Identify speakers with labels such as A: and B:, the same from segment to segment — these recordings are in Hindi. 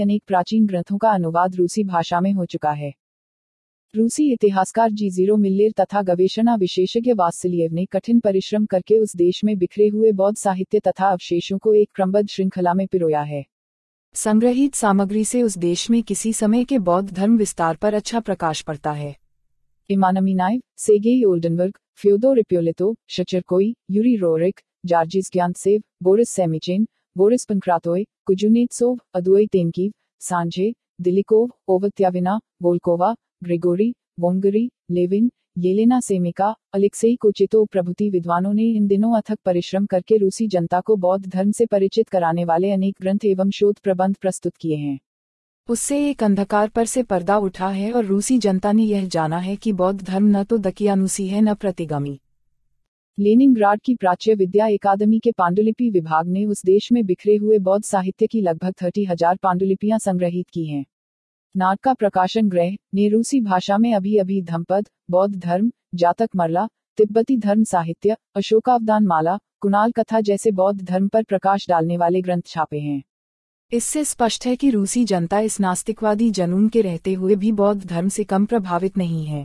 A: अनेक प्राचीन ग्रंथों का अनुवाद रूसी भाषा में हो चुका है। रूसी इतिहासकार जी0 मिल्लेर तथा गवेषणा विशेषज्ञ वासिलिएव ने कठिन परिश्रम करके उस देश में बिखरे हुए बौद्ध साहित्य तथा अवशेषों को एक क्रमबद्ध श्रृंखला में पिरोया है।
B: संग्रहित सामग्री से उस देश में किसी समय के बौद्ध धर्म विस्तार पर अच्छा प्रकाश पड़ता है।
A: इमानमिनाइव, सेगेई ओल्डनबर्ग, फ्योदोर इप्योलितो, शचरकोई, यूरी रोरिक, जार्जिस ज्ञानसेव, बोरिस सेमिचेन, बोरिस पंक्रातोय, कुजुनेत्सोव, अदुई तेमकीव, सांझे, दिलिकोव, ओवत्याविना, वोल्कोवा, ग्रेगोरी, वोंगरी, लेविन, येलेना सेमिका, अलेक्सेई कोचेतो प्रभृति विद्वानों ने इन दिनों अथक परिश्रम करके रूसी जनता को बौद्ध धर्म से परिचित कराने वाले अनेक ग्रंथ एवं शोध प्रबंध प्रस्तुत किए हैं।
B: उससे एक अंधकार पर से पर्दा उठा है और रूसी जनता ने यह जाना है कि बौद्ध धर्म न तो दकियानुसी है न प्रतिगामी।
A: लेनिनग्राड की प्राच्य विद्या अकादमी के पांडुलिपि विभाग ने उस देश में बिखरे हुए बौद्ध साहित्य की लगभग 30,000 पांडुलिपियां संग्रहित की हैं। नाटका प्रकाशन गृह ने रूसी भाषा में अभी धम्पद, बौद्ध धर्म, जातक मरला, तिब्बती धर्म साहित्य, अशोकावदान माला, कुणाल कथा जैसे बौद्ध धर्म पर प्रकाश डालने वाले ग्रंथ छापे हैं।
B: इससे स्पष्ट है कि रूसी जनता इस नास्तिकवादी जनून के रहते हुए भी बौद्ध धर्म से कम प्रभावित नहीं है।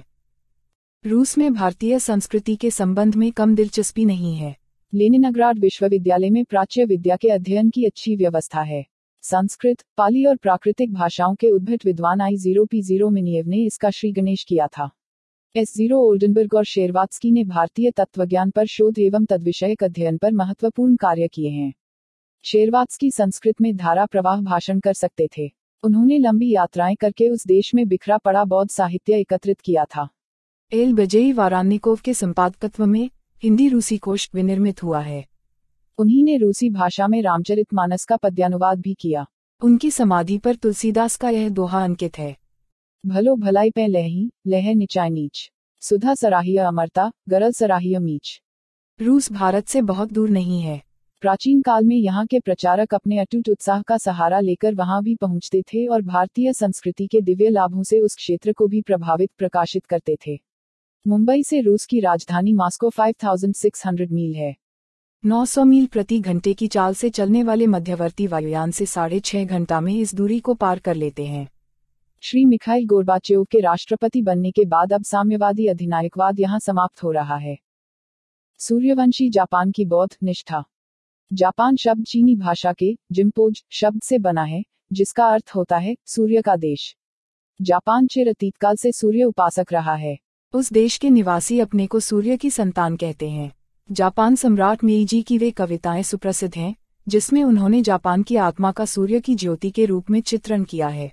B: रूस में भारतीय संस्कृति के संबंध में कम दिलचस्पी नहीं है।
A: लेनिनग्राड विश्वविद्यालय में प्राच्य विद्या के अध्ययन की अच्छी व्यवस्था है। संस्कृत, पाली और प्राकृतिक भाषाओं के उद्भट विद्वान I0P0 मिनिएव ने इसका श्री गणेश किया था। S0 ओल्डनबर्ग और शेरवात्स्की ने भारतीय तत्वज्ञान पर शोध एवं तद्विषयक अध्ययन पर महत्वपूर्ण कार्य किए हैं। शेरवात्स्की संस्कृत में धारा प्रवाह भाषण कर सकते थे। उन्होंने लंबी यात्राएं करके उस देश में बिखरा पड़ा बौद्ध साहित्य एकत्रित किया था।
B: एल बजेई वारानिकोव के संपादकत्व में हिंदी रूसी कोश विनिर्मित हुआ है।
A: उन्हीं ने रूसी भाषा में रामचरितमानस का पद्यानुवाद भी किया।
B: उनकी समाधि पर तुलसीदास का यह दोहा अंकित है।
A: भलो भलाई पे लही, लह निचाय नीच, सुधा सराहिय अमरता, गरल सराहिय मीच।
B: रूस भारत से बहुत दूर नहीं है।
A: प्राचीन काल में यहाँ के प्रचारक अपने अटूट उत्साह का सहारा लेकर वहाँ भी पहुँचते थे और भारतीय संस्कृति के दिव्य लाभों से उस क्षेत्र को भी प्रभावित प्रकाशित करते थे। मुंबई से रूस की राजधानी मॉस्को 5600 मील है।
B: 900 मील प्रति घंटे की चाल से चलने वाले मध्यवर्ती वायुयान से 6.5 घंटा में इस दूरी को पार कर लेते हैं।
A: श्री मिखाइल गोर्बाचेव के राष्ट्रपति बनने के बाद अब साम्यवादी अधिनायकवाद यहाँ समाप्त हो रहा है। सूर्यवंशी जापान की बौद्ध निष्ठा। जापान शब्द चीनी भाषा के जिम्पोज शब्द से बना है, जिसका अर्थ होता है सूर्य का देश। जापान चिर अतीतकाल से सूर्य उपासक रहा है।
B: उस देश के निवासी अपने को सूर्य की संतान कहते हैं। जापान सम्राट मेईजी की वे कविताएं सुप्रसिद्ध हैं, जिसमें उन्होंने जापान की आत्मा का सूर्य की ज्योति के रूप में चित्रण किया है।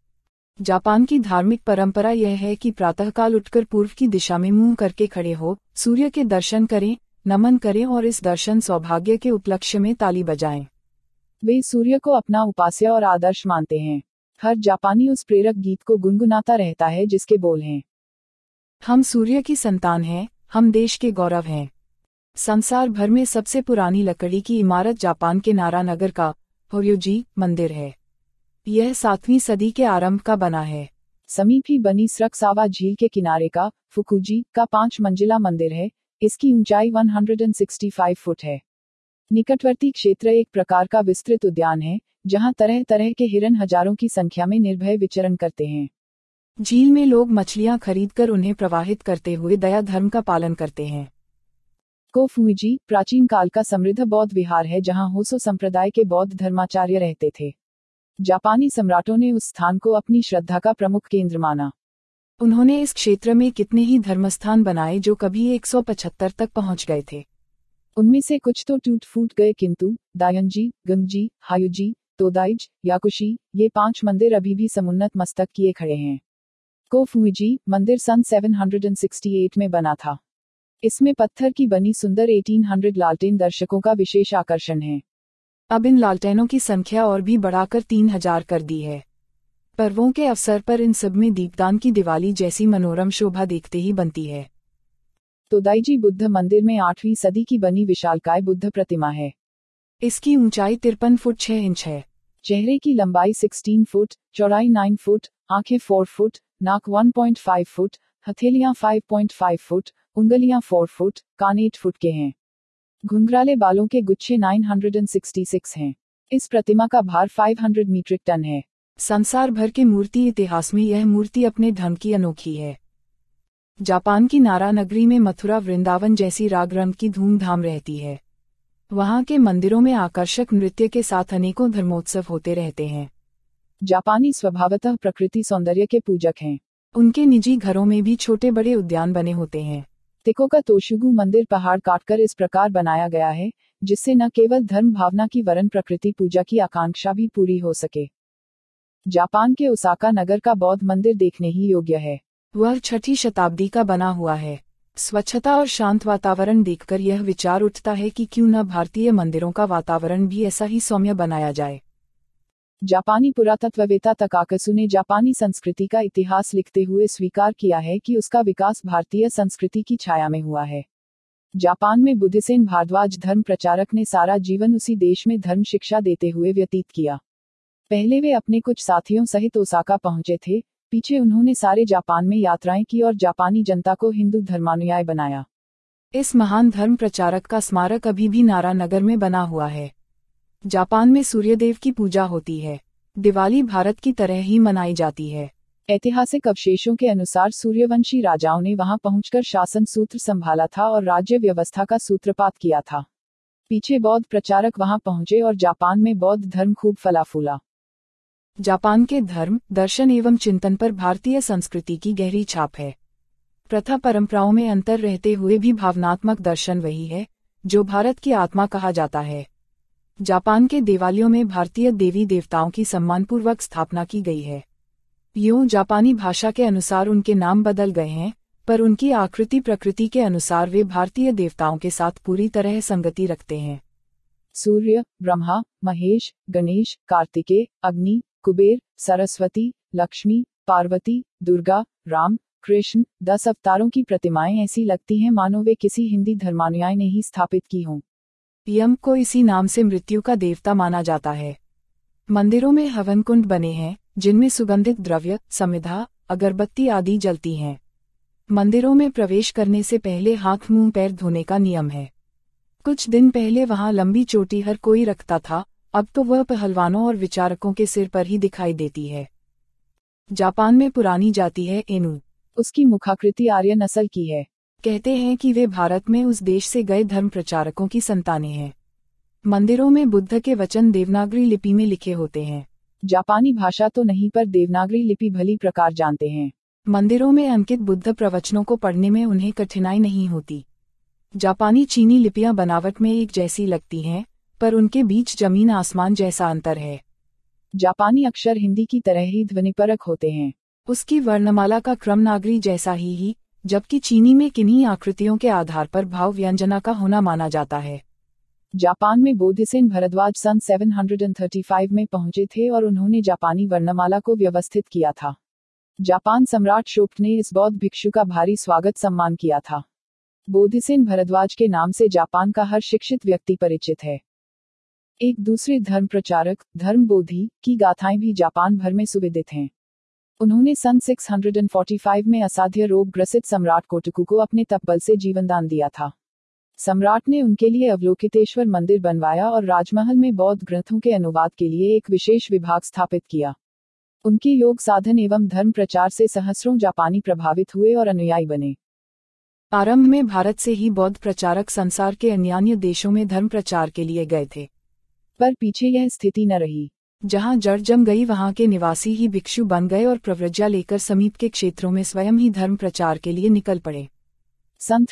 B: जापान की धार्मिक परंपरा यह है कि प्रातःकाल उठकर पूर्व की दिशा में मुंह करके खड़े हो, सूर्य के दर्शन करें, नमन करें और इस दर्शन सौभाग्य के उपलक्ष्य में ताली बजाएं।
A: वे सूर्य को अपना उपास्य और आदर्श मानते हैं। हर जापानी उस प्रेरक गीत को गुनगुनाता रहता है जिसके बोल हैं,
B: हम सूर्य की संतान हैं, हम देश के गौरव हैं। संसार भर में सबसे पुरानी लकड़ी की इमारत जापान के नारा नगर का होर्योजी मंदिर है। यह 7वीं सदी के आरंभ का बना है।
A: समीप ही बनी सरकसावा झील के किनारे का फुकुजी का 5 मंजिला मंदिर है। इसकी ऊंचाई 165 फुट है। निकटवर्ती क्षेत्र एक प्रकार का विस्तृत उद्यान है, जहां तरह तरह के हिरन हजारों की संख्या में निर्भय विचरण करते हैं।
B: झील में लोग मछलियां खरीदकर उन्हें प्रवाहित करते हुए दया धर्म का पालन करते हैं।
A: कोफुजी प्राचीन काल का समृद्ध बौद्ध विहार है, जहां होसो संप्रदाय के बौद्ध धर्माचार्य रहते थे। जापानी सम्राटों ने उस स्थान को अपनी श्रद्धा का प्रमुख केंद्र माना।
B: उन्होंने इस क्षेत्र में कितने ही धर्मस्थान बनाए जो कभी 175 तक पहुंच गए थे।
A: उनमें से कुछ तो टूट फूट गए, किंतु दायंजी, गंगजी, हायुजी, तोदाइज, याकुशी ये 5 मंदिर अभी भी समुन्नत मस्तक किए खड़े हैं। कोफुजी मंदिर सन 768 में बना था। इसमें पत्थर की बनी सुंदर 1800 लालटेन दर्शकों का विशेष आकर्षण है।
B: अब इन लालटेनों की संख्या और भी बढ़ाकर 3000 कर दी है। पर्वों के अवसर पर इन सब में दीपदान की दिवाली जैसी मनोरम शोभा देखते ही बनती है।
A: तोदाइजी बुद्ध मंदिर में 8वीं सदी की बनी विशालकाय बुद्ध प्रतिमा है।
B: इसकी ऊंचाई 53 फुट 6 इंच है।
A: चेहरे की लंबाई 16 फुट, चौड़ाई 9 फुट, आंखें 4 फुट, नाक 1.5 फुट, हथेलियां 5.5 फुट, उंगलियां 4 फुट, कान 8 फुट के हैं। घुंघराले बालों के गुच्छे 966 हैं। इस प्रतिमा का भार 500 मीट्रिक टन है।
B: संसार भर के मूर्ति इतिहास में यह मूर्ति अपने ढंग की अनोखी है। जापान की नारा नगरी में मथुरा वृंदावन जैसी राग रंग की धूमधाम रहती है। वहाँ के मंदिरों में आकर्षक नृत्य के साथ अनेकों धर्मोत्सव होते रहते हैं।
A: जापानी स्वभावतः प्रकृति सौंदर्य के पूजक हैं।
B: उनके निजी घरों में भी छोटे बड़े उद्यान बने होते हैं।
A: तिको का तोशुगु मंदिर पहाड़ काटकर इस प्रकार बनाया गया है जिससे न केवल धर्म भावना की वरन प्रकृति पूजा की आकांक्षा भी पूरी हो सके। जापान के ओसाका नगर का बौद्ध मंदिर देखने ही योग्य है।
B: वह 6वीं शताब्दी का बना हुआ है। स्वच्छता और शांत वातावरण देखकर यह विचार उठता है कि क्यों न भारतीय मंदिरों का वातावरण भी ऐसा ही सौम्य बनाया जाए।
A: जापानी पुरातत्ववेत्ता तकाकसु ने जापानी संस्कृति का इतिहास लिखते हुए स्वीकार किया है कि उसका विकास भारतीय संस्कृति की छाया में हुआ है। जापान में बुद्धिसेन भारद्वाज धर्म प्रचारक ने सारा जीवन उसी देश में धर्म शिक्षा देते हुए व्यतीत किया। पहले वे अपने कुछ साथियों सहित ओसाका पहुंचे थे, पीछे उन्होंने सारे जापान में यात्राएं की और जापानी जनता को हिंदू धर्मानुयायी बनाया।
B: इस महान धर्म प्रचारक का स्मारक अभी भी नारा नगर में बना हुआ है। जापान में सूर्यदेव की पूजा होती है। दिवाली भारत की तरह ही मनाई जाती है।
A: ऐतिहासिक अवशेषों के अनुसार सूर्यवंशी राजाओं ने वहां पहुंचकर शासन सूत्र संभाला था और राज्य व्यवस्था का सूत्रपात किया था। पीछे बौद्ध प्रचारक वहां पहुंचे और जापान में बौद्ध धर्म खूब फला फूला।
B: जापान के धर्म, दर्शन एवं चिंतन पर भारतीय संस्कृति की गहरी छाप है। प्रथा परंपराओं में अंतर रहते हुए भी भावनात्मक दर्शन वही है जो भारत की आत्मा कहा जाता है। जापान के देवालयों में भारतीय देवी देवताओं की सम्मानपूर्वक स्थापना की गई है। यूं जापानी भाषा के अनुसार उनके नाम बदल गए हैं, पर उनकी आकृति प्रकृति के अनुसार वे भारतीय देवताओं के साथ पूरी तरह संगति रखते हैं।
A: सूर्य, ब्रह्मा, महेश, गणेश, कार्तिकेय, अग्नि, कुबेर, सरस्वती, लक्ष्मी, पार्वती, दुर्गा, राम, कृष्ण, 10 अवतारों की प्रतिमाएं ऐसी लगती हैं मानो वे किसी हिंदी धर्मानुयायी ने ही स्थापित की हों।
B: यम को इसी नाम से मृत्यु का देवता माना जाता है। मंदिरों में हवन कुंड बने हैं जिनमें सुगंधित द्रव्य, समिधा, अगरबत्ती आदि जलती हैं। मंदिरों में प्रवेश करने से पहले हाथ मुंह पैर धोने का नियम है। कुछ दिन पहले वहां लंबी चोटी हर कोई रखता था, अब तो वह पहलवानों और विचारकों के सिर पर ही दिखाई देती है। जापान में पुरानी जाति है एनु।
A: उसकी मुखाकृति आर्य नस्ल की है।
B: कहते हैं कि वे भारत में उस देश से गए धर्म प्रचारकों की संतानें हैं। मंदिरों में बुद्ध के वचन देवनागरी लिपि में लिखे होते हैं।
A: जापानी भाषा तो नहीं पर देवनागरी लिपि भली प्रकार जानते हैं।
B: मंदिरों में अंकित बुद्ध प्रवचनों को पढ़ने में उन्हें कठिनाई नहीं होती। जापानी चीनी लिपियां बनावट में एक जैसी लगती हैं, पर उनके बीच जमीन आसमान जैसा अंतर है।
A: जापानी अक्षर हिंदी की तरह ही ध्वनिपरक होते हैं।
B: उसकी वर्णमाला का क्रम नागरी जैसा ही, जबकि चीनी में किन्हीं आकृतियों के आधार पर भाव व्यंजना का होना माना जाता है।
A: जापान में बोधिसेन भरद्वाज सन 735 में पहुंचे थे और उन्होंने जापानी वर्णमाला को व्यवस्थित किया था। जापान सम्राट शोफ्ट ने इस बौद्ध भिक्षु का भारी स्वागत सम्मान किया था। बोधिसेन भरद्वाज के नाम से जापान का हर शिक्षित व्यक्ति परिचित है। एक दूसरे धर्म प्रचारक, धर्म बोधि, की गाथाएं भी जापान भर में सुविदित हैं। उन्होंने सन 645 में असाध्य रोग ग्रसित सम्राट कोटोकू को अपने तपबल से जीवनदान दिया था। सम्राट ने उनके लिए अवलोकितेश्वर मंदिर बनवाया और राजमहल में बौद्ध ग्रंथों के अनुवाद के लिए एक विशेष विभाग स्थापित किया। उनके योग साधन एवं धर्म प्रचार से सहस्रों जापानी प्रभावित हुए और अनुयायी बने।
B: आरंभ में भारत से ही बौद्ध प्रचारक संसार के अन्य देशों में धर्म प्रचार के लिए गए थे,
A: पर पीछे यह स्थिति न रही।
B: जहां जड़ जम गई वहां के निवासी ही भिक्षु बन गए और प्रव्रज्या लेकर समीप के क्षेत्रों में स्वयं ही धर्म प्रचार के लिए निकल पड़े।
A: सन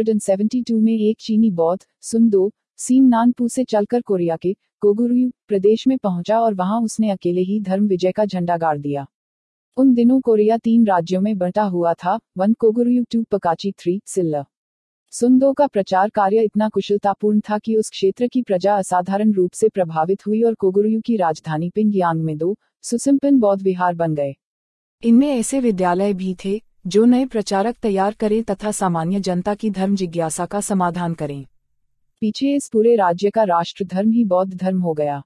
A: 372 में एक चीनी बौद्ध सुनदो सीन नानपू से चलकर कोरिया के कोगुरु प्रदेश में पहुंचा और वहां उसने अकेले ही धर्म विजय का झंडा गाड़ दिया। उन दिनों कोरिया 3 राज्यों में बंटा हुआ था, 1 कोगुरु 2 पकाची 3 सिल्ला। सुनदो का प्रचार कार्य इतना कुशलतापूर्ण था कि उस क्षेत्र की प्रजा असाधारण रूप से प्रभावित हुई और कोगुरु की राजधानी पिंगयांग में 2 सुसिम्पिन बौद्ध विहार बन गए।
B: इनमें ऐसे विद्यालय भी थे जो नए प्रचारक तैयार करें तथा सामान्य जनता की धर्म जिज्ञासा का समाधान करें।
A: पीछे इस पूरे राज्य का राष्ट्र धर्म ही बौद्ध धर्म हो गया।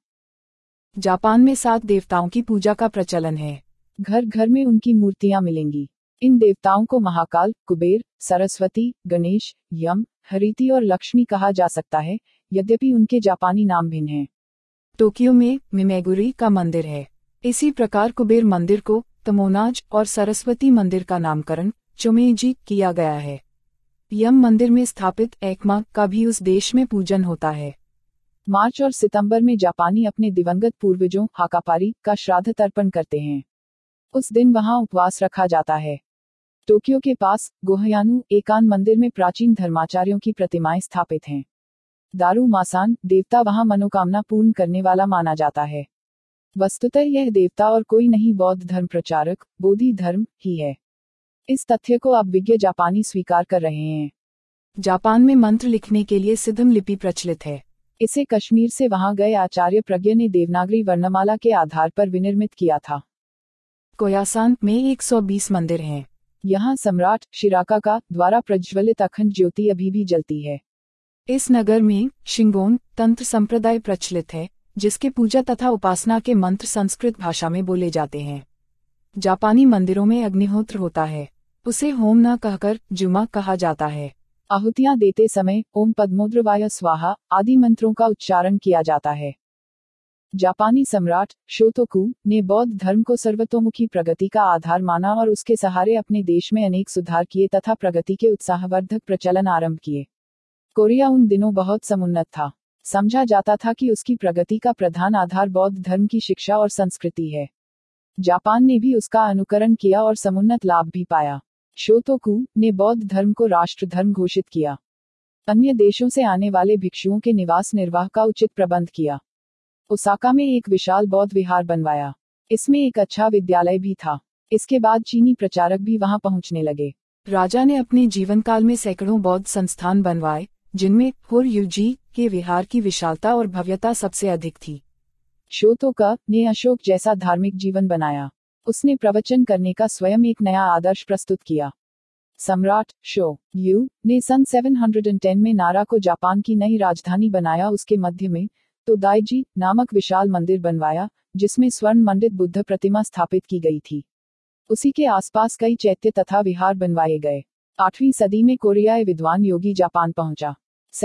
B: जापान में 7 देवताओं की पूजा का प्रचलन है।
A: घर घर में उनकी मूर्तियां मिलेंगी। इन देवताओं को महाकाल, कुबेर, सरस्वती, गणेश, यम, हरिति और लक्ष्मी कहा जा सकता है, यद्यपि उनके जापानी नाम भिन्न हैं।
B: टोक्यो में मिमेगुरी का मंदिर है। इसी प्रकार कुबेर मंदिर को तमोनाज और सरस्वती मंदिर का नामकरण चोमेजी किया गया है। यम मंदिर में स्थापित एकमा का भी उस देश में पूजन होता है।
A: मार्च और सितंबर में जापानी अपने दिवंगत पूर्वजों हाकापारी का श्राद्ध तर्पण करते हैं। उस दिन वहां उपवास रखा जाता है। टोक्यो के पास गोहयानु एकान मंदिर में प्राचीन धर्माचार्यों की प्रतिमाएं स्थापित हैं। दारू मासान देवता वहां मनोकामना पूर्ण करने वाला माना जाता है। वस्तुतः यह देवता और कोई नहीं बौद्ध धर्म प्रचारक बोधि धर्म ही है। इस तथ्य को अब विज्ञ जापानी स्वीकार कर रहे हैं।
B: जापान में मंत्र लिखने के लिए सिद्धम लिपि प्रचलित है।
A: इसे कश्मीर से वहां गए आचार्य प्रज्ञ ने देवनागरी वर्णमाला के आधार पर विनिर्मित किया था।
B: कोयासान में 120 मंदिर हैं।
A: यहाँ सम्राट शिराका का द्वारा प्रज्वलित अखंड ज्योति अभी भी जलती है।
B: इस नगर में शिंगोन तंत्र संप्रदाय प्रचलित है, जिसके पूजा तथा उपासना के मंत्र संस्कृत भाषा में बोले जाते हैं। जापानी मंदिरों में अग्निहोत्र होता है। उसे होम न कहकर जुमा कहा जाता है।
A: आहुतियां देते समय ओम पद्मोद्रवाय स्वाहा आदि मंत्रों का उच्चारण किया जाता है। जापानी सम्राट शोतोकु ने बौद्ध धर्म को सर्वतोमुखी प्रगति का आधार माना और उसके सहारे अपने देश में अनेक सुधार किए तथा प्रगति के उत्साहवर्धक प्रचलन आरंभ किए। कोरिया उन दिनों बहुत समुन्नत था। समझा जाता था कि उसकी प्रगति का प्रधान आधार बौद्ध धर्म की शिक्षा और संस्कृति है। जापान ने भी उसका अनुकरण किया और समुन्नत लाभ भी पाया। शोतोकु ने बौद्ध धर्म को राष्ट्र धर्म घोषित किया। अन्य देशों से आने वाले भिक्षुओं के निवास निर्वाह का उचित प्रबंध किया। ओसाका में एक विशाल बौद्ध विहार बनवाया। इसमें एक अच्छा विद्यालय भी था। इसके बाद चीनी प्रचारक भी वहां पहुंचने लगे।
B: राजा ने अपने जीवनकाल में सैकड़ों बौद्ध संस्थान बनवाए, जिनमें होरयुजी के विहार की विशालता और भव्यता सबसे अधिक थी।
A: शोतोका ने अशोक जैसा धार्मिक जीवन बनाया। उसने प्रवचन करने का स्वयं एक नया आदर्श प्रस्तुत किया। सम्राट शो यू ने सन 710 में नारा को जापान की नई राजधानी बनाया। उसके मध्य में तोदाइजी नामक विशाल मंदिर बनवाया, जिसमें स्वर्ण मंडित बुद्ध प्रतिमा स्थापित की गई थी। उसी के आसपास कई चैत्य तथा विहार बनवाए गए। 8वीं सदी में कोरियाई विद्वान योगी जापान पहुंचा।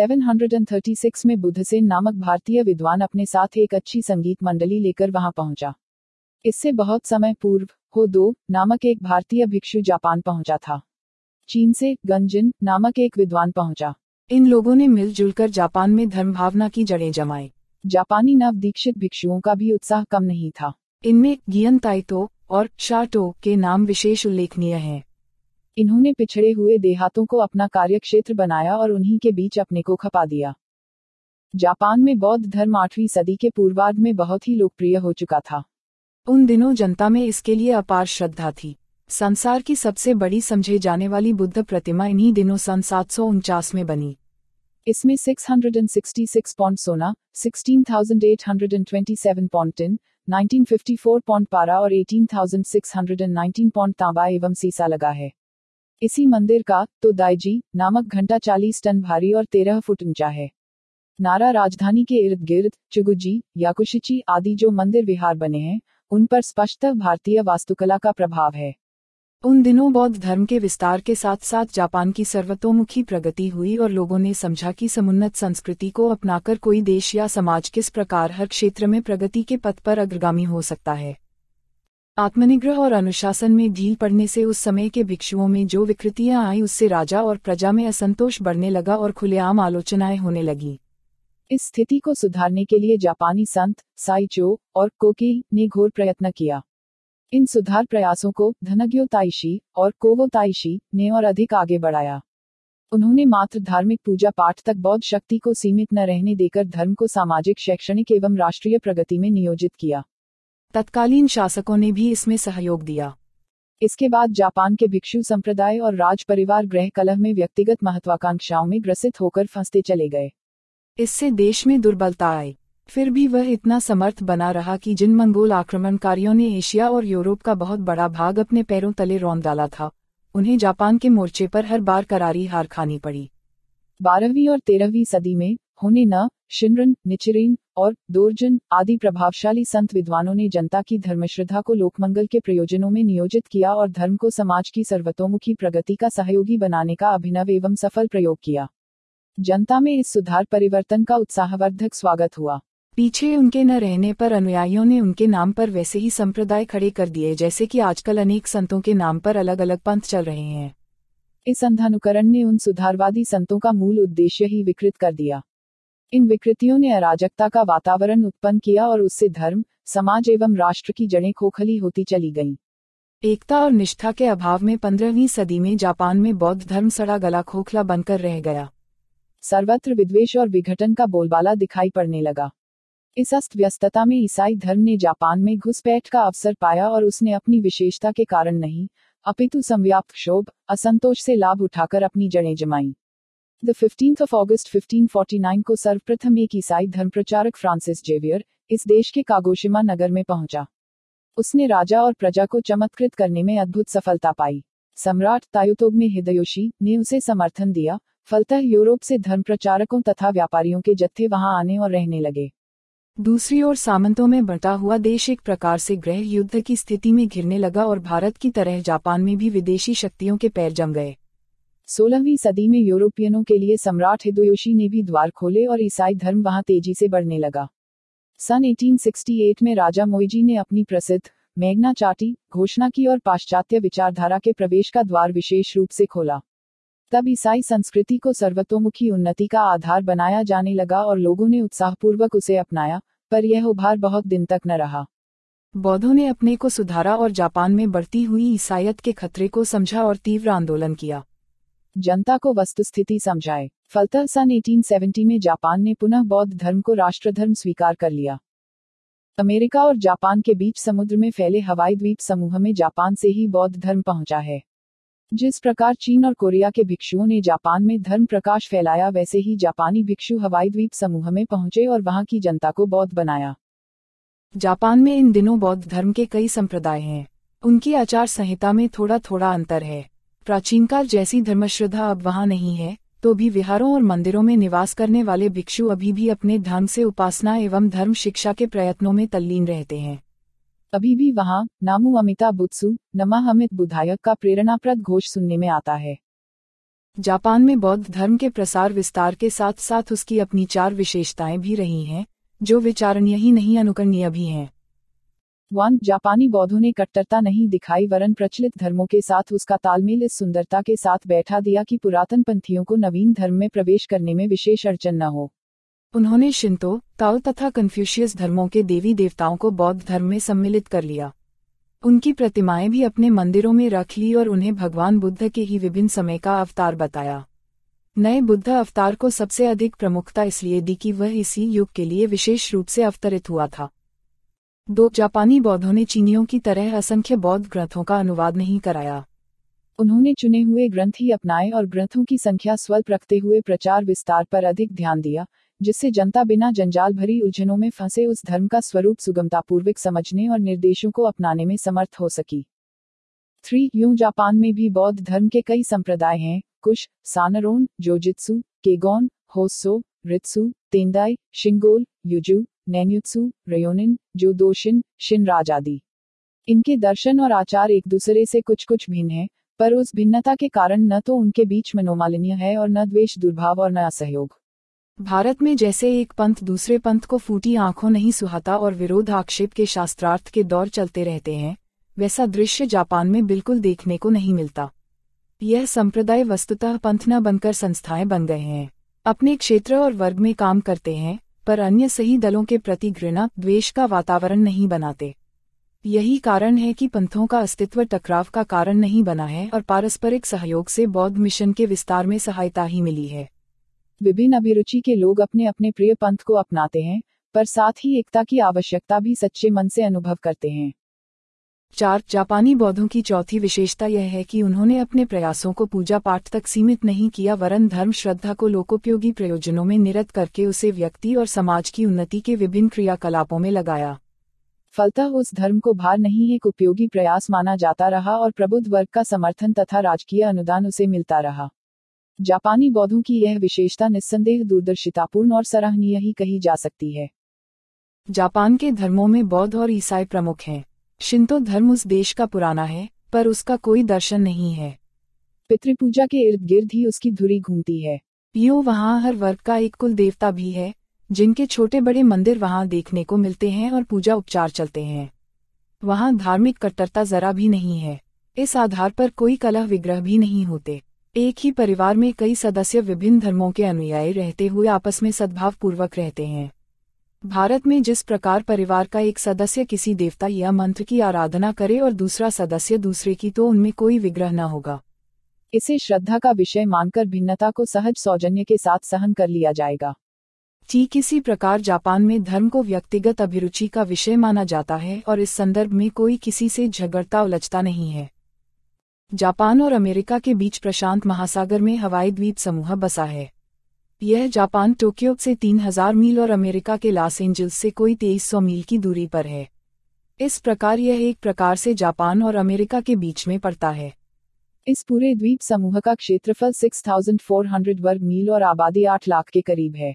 A: 736 में बुद्धसेन नामक भारतीय विद्वान अपने साथ एक अच्छी संगीत मंडली लेकर वहां पहुंचा। इससे बहुत समय पूर्व होदो नामक एक भारतीय भिक्षु जापान पहुंचा था। चीन से गंजिन नामक एक विद्वान पहुंचा।
B: इन लोगों ने मिलजुल कर जापान में धर्म भावना की जड़ें जमाई।
A: जापानी नवदीक्षित भिक्षुओं का भी उत्साह कम नहीं था।
B: इनमें गियन ताइतो और शाटो के नाम विशेष उल्लेखनीय हैं।
A: इन्होंने पिछड़े हुए देहातों को अपना कार्यक्षेत्र बनाया और उन्हीं के बीच अपने को खपा दिया। जापान में बौद्ध धर्म 8वीं सदी के पूर्वार्ध में बहुत ही लोकप्रिय हो चुका था।
B: उन दिनों जनता में इसके लिए अपार श्रद्धा थी। संसार की सबसे बड़ी समझे जाने वाली बुद्ध प्रतिमा इन्हीं दिनों सन 749 में बनी।
A: इसमें 666 पौंड सोना, 16,827 पौंड टिन, 1954 पौंड पारा और 18,619 पौंड तांबा एवं सीसा लगा है। इसी मंदिर का तोदाइजी नामक घंटा 40 टन भारी और 13 फुट ऊंचा है। नारा राजधानी के इर्द गिर्द चुगुजी, याकुशिची आदि जो मंदिर विहार बने हैं, उन पर स्पष्टतः भारतीय वास्तुकला का प्रभाव है।
B: उन दिनों बौद्ध धर्म के विस्तार के साथ साथ जापान की सर्वतोमुखी प्रगति हुई और लोगों ने समझा कि समुन्नत संस्कृति को अपनाकर कोई देश या समाज किस प्रकार हर क्षेत्र में प्रगति के पथ पर अग्रगामी हो सकता है। आत्मनिग्रह और अनुशासन में ढील पड़ने से उस समय के भिक्षुओं में जो विकृतियां आई, उससे राजा और प्रजा में असंतोष बढ़ने लगा और खुलेआम आलोचनाएं होने लगी।
A: इस स्थिति को सुधारने के लिए जापानी संत साइचो और कोकी ने घोर प्रयत्न किया। इन सुधार प्रयासों को धनग्यो ताइशी और कोवो ताइशी ने और अधिक आगे बढ़ाया। उन्होंने मात्र धार्मिक पूजा पाठ तक बौद्ध शक्ति को सीमित न रहने देकर धर्म को सामाजिक, शैक्षणिक एवं राष्ट्रीय प्रगति में नियोजित किया।
B: तत्कालीन शासकों ने भी इसमें सहयोग दिया।
A: इसके बाद जापान के भिक्षु संप्रदाय और राज परिवार गृह कलह में व्यक्तिगत महत्वाकांक्षाओं में ग्रसित होकर फंसते चले गए।
B: इससे देश में दुर्बलता आई। फिर भी वह इतना समर्थ बना रहा कि जिन मंगोल आक्रमणकारियों ने एशिया और यूरोप का बहुत बड़ा भाग अपने पैरों तले रौंद डाला था, उन्हें जापान के मोर्चे पर हर बार करारी हार खानी पड़ी।
A: 12वीं और 13वीं सदी में होने शिनरन, निचिरेन और दोरजन आदि प्रभावशाली संत विद्वानों ने जनता की धर्मश्रद्धा को लोकमंगल के प्रयोजनों में नियोजित किया और धर्म को समाज की सर्वतोमुखी प्रगति का सहयोगी बनाने का अभिनव एवं सफल प्रयोग किया। जनता में इस सुधार परिवर्तन का उत्साहवर्धक स्वागत हुआ।
B: पीछे उनके न रहने पर अनुयायियों ने उनके नाम पर वैसे ही संप्रदाय खड़े कर दिए जैसे कि आजकल अनेक संतों के नाम पर अलग अलग पंथ चल रहे हैं।
A: इस अंधानुकरण ने उन सुधारवादी संतों का मूल उद्देश्य ही विकृत कर दिया। इन विकृतियों ने अराजकता का वातावरण उत्पन्न किया और उससे धर्म, समाज एवं राष्ट्र की जड़ें खोखली होती चली गईं।
B: एकता और निष्ठा के अभाव में 15वीं सदी में जापान में बौद्ध धर्म सड़ा गला खोखला बनकर रह गया।
A: सर्वत्र विद्वेष और विघटन का बोलबाला दिखाई पड़ने लगा। इस अस्त व्यस्तता में ईसाई धर्म ने जापान में घुसपैठ का अवसर पाया और उसने अपनी विशेषता के कारण नहीं, अपितु संव्याप्त क्षोभ, असंतोष से लाभ उठाकर अपनी जड़ें जमाईं। 15 अगस्त 1549 को सर्वप्रथम एक ईसाई धर्म प्रचारक फ्रांसिस जेवियर इस देश के कागोशिमा नगर में पहुंचा। उसने राजा और प्रजा को चमत्कृत करने में अद्भुत सफलता पाई। सम्राट तायोतोगमे हिदेयोशी ने उसे समर्थन दिया। फलतः यूरोप से धर्म प्रचारकों तथा व्यापारियों के जत्थे वहां आने और रहने लगे।
B: दूसरी ओर सामंतों में बंटा हुआ देश एक प्रकार से गृह युद्ध की स्थिति में घिरने लगा और भारत की तरह जापान में भी विदेशी शक्तियों के पैर जम गए।
A: 16वीं सदी में यूरोपियनों के लिए सम्राट हिदेयोशी ने भी द्वार खोले और ईसाई धर्म वहां तेजी से बढ़ने लगा। सन 1868 में राजा मोइजी ने अपनी प्रसिद्ध मैग्ना चार्टी घोषणा की और पाश्चात्य विचारधारा के प्रवेश का द्वार विशेष रूप से खोला। तब ईसाई संस्कृति को सर्वतोमुखी उन्नति का आधार बनाया जाने लगा और लोगों ने उत्साहपूर्वक उसे अपनाया, पर यह उभार बहुत दिन तक न रहा।
B: बौद्धों ने अपने को सुधारा और जापान में बढ़ती हुई ईसाईयत के खतरे को समझा और तीव्र आंदोलन किया।
A: जनता को वस्तुस्थिति समझाए। फलतः सन 1870 में जापान ने पुनः बौद्ध धर्म को राष्ट्रधर्म स्वीकार कर लिया। अमेरिका और जापान के बीच समुद्र में फैले हवाई द्वीप समूह में जापान से ही बौद्ध धर्म पहुंचा है। जिस प्रकार चीन और कोरिया के भिक्षुओं ने जापान में धर्म प्रकाश फैलाया, वैसे ही जापानी भिक्षु हवाई द्वीप समूह में पहुंचे और वहां की जनता को बौद्ध बनाया।
B: जापान में इन दिनों बौद्ध धर्म के कई संप्रदाय हैं। उनकी आचार संहिता में थोड़ा थोड़ा अंतर है। प्राचीनकाल जैसी धर्मश्रद्धा अब वहां नहीं है, तो भी विहारों और मंदिरों में निवास करने वाले भिक्षु अभी भी अपने ढंग से उपासना एवं धर्म शिक्षा के प्रयत्नों में तल्लीन रहते हैं।
A: अभी भी वहां नामु अमिता बुत्सु नमः अमित बुद्धाय का प्रेरणाप्रद घोष सुनने में आता है।
B: जापान में बौद्ध धर्म के प्रसार विस्तार के साथ साथ उसकी अपनी 4 विशेषताएं भी रही हैं, जो विचारणीय ही नहीं अनुकरणीय भी हैं।
A: 1. जापानी बौद्धों ने कट्टरता नहीं दिखाई, वरन प्रचलित धर्मों के साथ उसका तालमेल इस सुंदरता के साथ बैठा दिया कि पुरातन पंथियों को नवीन धर्म में प्रवेश करने में विशेष अड़चन न हो।
B: उन्होंने शिंतो, ताओ तथा कन्फ्यूशियस धर्मों के देवी देवताओं को बौद्ध धर्म में सम्मिलित कर लिया। उनकी प्रतिमाएं भी अपने मंदिरों में रख ली और उन्हें भगवान बुद्ध के ही विभिन्न समय का अवतार बताया। नए बुद्ध अवतार को सबसे अधिक प्रमुखता इसलिए दी कि वह इसी युग के लिए विशेष रूप से अवतरित हुआ था। 2. जापानी बौद्धों ने चीनियों की तरह असंख्य बौद्ध ग्रंथों का अनुवाद नहीं कराया।
A: उन्होंने चुने हुए ग्रंथ ही अपनाए और ग्रंथों की संख्या स्वल्प रखते हुए प्रचार विस्तार पर अधिक ध्यान दिया, जिससे जनता बिना जंजाल भरी उलझनों में फंसे उस धर्म का स्वरूप सुगमतापूर्वक समझने और निर्देशों को अपनाने में समर्थ हो सकी। 3. यूं जापान में भी बौद्ध धर्म के कई संप्रदाय हैं: कुश, सानरोन, जोजित्सु, केगोन, होस्सो, रित्सु, तेंदाई, शिंगोल, युजु, नैन्युत्सु, रयोनिन, जोदोशिन, शिनराज आदि। इनके दर्शन और आचार एक दूसरे से कुछ भिन्न हैं, पर उस भिन्नता के कारण न तो उनके बीच मनोमालिन्य है और न द्वेष दुर्भाव और न असहयोग।
B: भारत में जैसे एक पंथ दूसरे पंथ को फूटी आंखों नहीं सुहाता और विरोध आक्षेप के शास्त्रार्थ के दौर चलते रहते हैं, वैसा दृश्य जापान में बिल्कुल देखने को नहीं मिलता। यह संप्रदाय वस्तुतः पंथ न बनकर संस्थाएं बन गए हैं। अपने क्षेत्र और वर्ग में काम करते हैं, पर अन्य सही दलों के प्रति घृणा द्वेष का वातावरण नहीं बनाते। यही कारण है कि पंथों का अस्तित्व टकराव का कारण नहीं बना है और पारस्परिक सहयोग से बौद्ध मिशन के विस्तार में सहायता ही मिली है।
A: विभिन्न अभिरुचि के लोग अपने अपने प्रिय पंथ को अपनाते हैं, पर साथ ही एकता की आवश्यकता भी सच्चे मन से अनुभव करते हैं।
B: 4. जापानी बौद्धों की चौथी विशेषता यह है कि उन्होंने अपने प्रयासों को पूजा पाठ तक सीमित नहीं किया, वरन धर्म श्रद्धा को लोकोपयोगी प्रयोजनों में निरत करके उसे व्यक्ति और समाज की उन्नति के विभिन्न क्रियाकलापों में लगाया।
A: फलतः उस धर्म को भार नहीं एक उपयोगी प्रयास माना जाता रहा और प्रबुद्ध वर्ग का समर्थन तथा राजकीय अनुदान उसे मिलता रहा। जापानी बौद्धों की यह विशेषता निस्संदेह दूरदर्शितापूर्ण और सराहनीय ही कही जा सकती है।
B: जापान के धर्मों में बौद्ध और ईसाई प्रमुख हैं। शिंतो धर्म उस देश का पुराना है, पर उसका कोई दर्शन नहीं है। पितृपूजा के इर्द गिर्द ही उसकी धुरी घूमती है। यूं वहां हर वर्ग का एक कुल देवता भी है, जिनके छोटे बड़े मंदिर वहां देखने को मिलते हैं और पूजा उपचार चलते हैं। वहां धार्मिक कट्टरता जरा भी नहीं है। इस आधार पर कोई कलह विग्रह भी नहीं होते। एक ही परिवार में कई सदस्य विभिन्न धर्मों के अनुयायी रहते हुए आपस में सद्भाव पूर्वक रहते हैं। भारत में जिस प्रकार परिवार का एक सदस्य किसी देवता या मंत्र की आराधना करे और दूसरा सदस्य दूसरे की, तो उनमें कोई विग्रह न होगा।
A: इसे श्रद्धा का विषय मानकर भिन्नता को सहज सौजन्य के साथ सहन कर लिया जाएगा।
B: ठीक इसी प्रकार जापान में धर्म को व्यक्तिगत अभिरुचि का विषय माना जाता है और इस संदर्भ में कोई किसी से झगड़ता उलझता नहीं है। जापान और अमेरिका के बीच प्रशांत महासागर में हवाई द्वीप समूह बसा है। यह जापान टोक्यो से 3000 मील और अमेरिका के लॉस एंजल्स से कोई 2300 मील की दूरी पर है। इस प्रकार यह एक प्रकार से जापान और अमेरिका के बीच में पड़ता है।
A: इस पूरे द्वीप समूह का क्षेत्रफल 6400 वर्ग मील और आबादी 8 लाख के करीब है।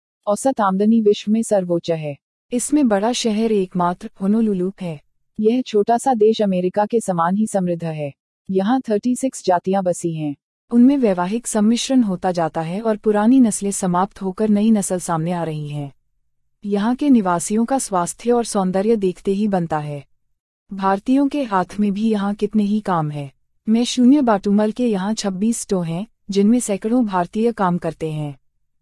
A: औसत आमदनी विश्व में सर्वोच्च है।
B: इसमें बड़ा शहर एकमात्र होनोलुलु है।
A: यह छोटा सा देश अमेरिका के समान ही समृद्ध है। यहाँ 36 जातियां बसी हैं।
B: उनमें वैवाहिक सम्मिश्रण होता जाता है और पुरानी नस्लें समाप्त होकर नई नस्ल सामने आ रही हैं। यहाँ के निवासियों का स्वास्थ्य और सौंदर्य देखते ही बनता है। भारतीयों के हाथ में भी यहाँ कितने ही काम है। मैं शून्य बाटुमल के यहाँ 26 स्टोर हैं, जिनमें सैकड़ों भारतीय काम करते हैं।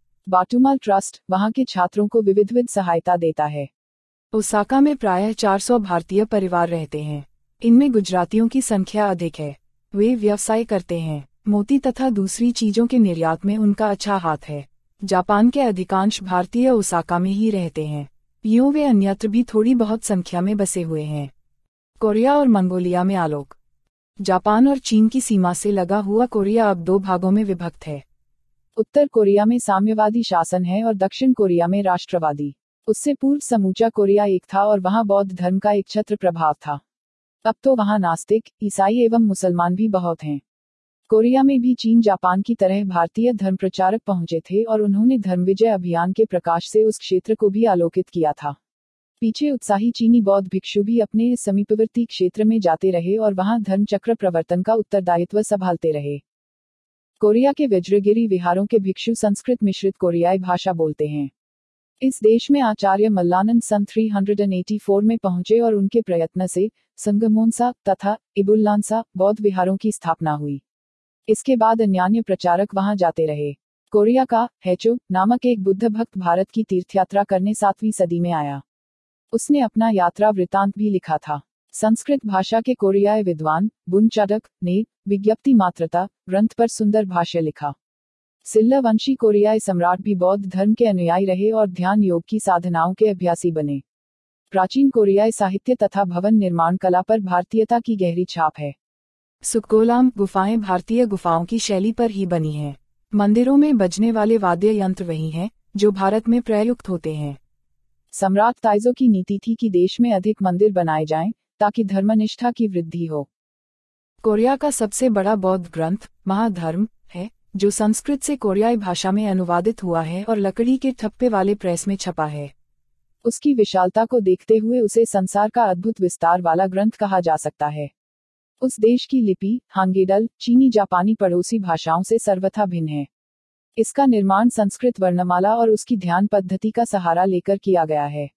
A: बाटुमल ट्रस्ट वहाँ के छात्रों को विविध सहायता देता है।
B: ओसाका में प्रायः 400 भारतीय परिवार रहते हैं। इनमें गुजरातियों की संख्या अधिक है। वे व्यवसाय करते हैं। मोती तथा दूसरी चीजों के निर्यात में उनका अच्छा हाथ है। जापान के अधिकांश भारतीय ओसाका में ही रहते हैं। यूं वे अन्यत्र भी थोड़ी बहुत संख्या में बसे हुए हैं। कोरिया और मंगोलिया में आलोक। जापान और चीन की सीमा से लगा हुआ कोरिया अब 2 भागों में विभक्त है।
A: उत्तर कोरिया में साम्यवादी शासन है और दक्षिण कोरिया में राष्ट्रवादी। उससे पूर्व समूचा कोरिया एक था और वहां बौद्ध धर्म का एक छत्र प्रभाव था। अब तो वहां नास्तिक, ईसाई एवं मुसलमान भी बहुत हैं। कोरिया में भी चीन जापान की तरह भारतीय धर्म प्रचारक पहुंचे थे और उन्होंने धर्मविजय अभियान के प्रकाश से उस क्षेत्र को भी आलोकित किया था। पीछे उत्साही चीनी बौद्ध भिक्षु भी अपने समीपवर्ती क्षेत्र में जाते रहे और वहां धर्म चक्र प्रवर्तन का उत्तरदायित्व संभालते रहे। कोरिया के वज्रगिरी विहारों के भिक्षु संस्कृत मिश्रित कोरियाई भाषा बोलते हैं। इस देश में आचार्य मल्लानंद सन 384 में पहुंचे और उनके प्रयत्न से संगमोनसा तथा इबुल्लानसा बौद्ध विहारों की स्थापना हुई। इसके बाद अन्यान्य प्रचारक वहां जाते रहे। कोरिया का हैचो नामक एक बुद्ध भक्त भारत की तीर्थयात्रा करने 7वीं सदी में आया। उसने अपना यात्रा वृतांत भी लिखा था। संस्कृत भाषा के कोरियाई विद्वान बुनचाडक ने विज्ञप्ति मात्रता ग्रंथ पर सुंदर भाष्य लिखा। सिल्ला वंशी कोरियाई सम्राट भी बौद्ध धर्म के अनुयायी रहे और ध्यान योग की साधनाओं के अभ्यासी बने। प्राचीन कोरियाई साहित्य तथा भवन निर्माण कला पर भारतीयता की गहरी छाप है।
B: सुकोलाम गुफाएं भारतीय गुफाओं की शैली पर ही बनी हैं। मंदिरों में बजने वाले वाद्य यंत्र वही हैं जो भारत में प्रयुक्त होते हैं।
A: सम्राट ताइजो की नीति थी कि देश में अधिक मंदिर बनाए जाएं ताकि धर्मनिष्ठा की वृद्धि हो।
B: कोरिया का सबसे बड़ा बौद्ध ग्रंथ महाधर्म है, जो संस्कृत से कोरियाई भाषा में अनुवादित हुआ है और लकड़ी के ठप्पे वाले प्रेस में छपा है।
A: उसकी विशालता को देखते हुए उसे संसार का अद्भुत विस्तार वाला ग्रंथ कहा जा सकता है। उस देश की लिपि हांगेडल चीनी जापानी पड़ोसी भाषाओं से सर्वथा भिन्न है। इसका निर्माण संस्कृत वर्णमाला और उसकी ध्यान पद्धति का सहारा लेकर किया गया है।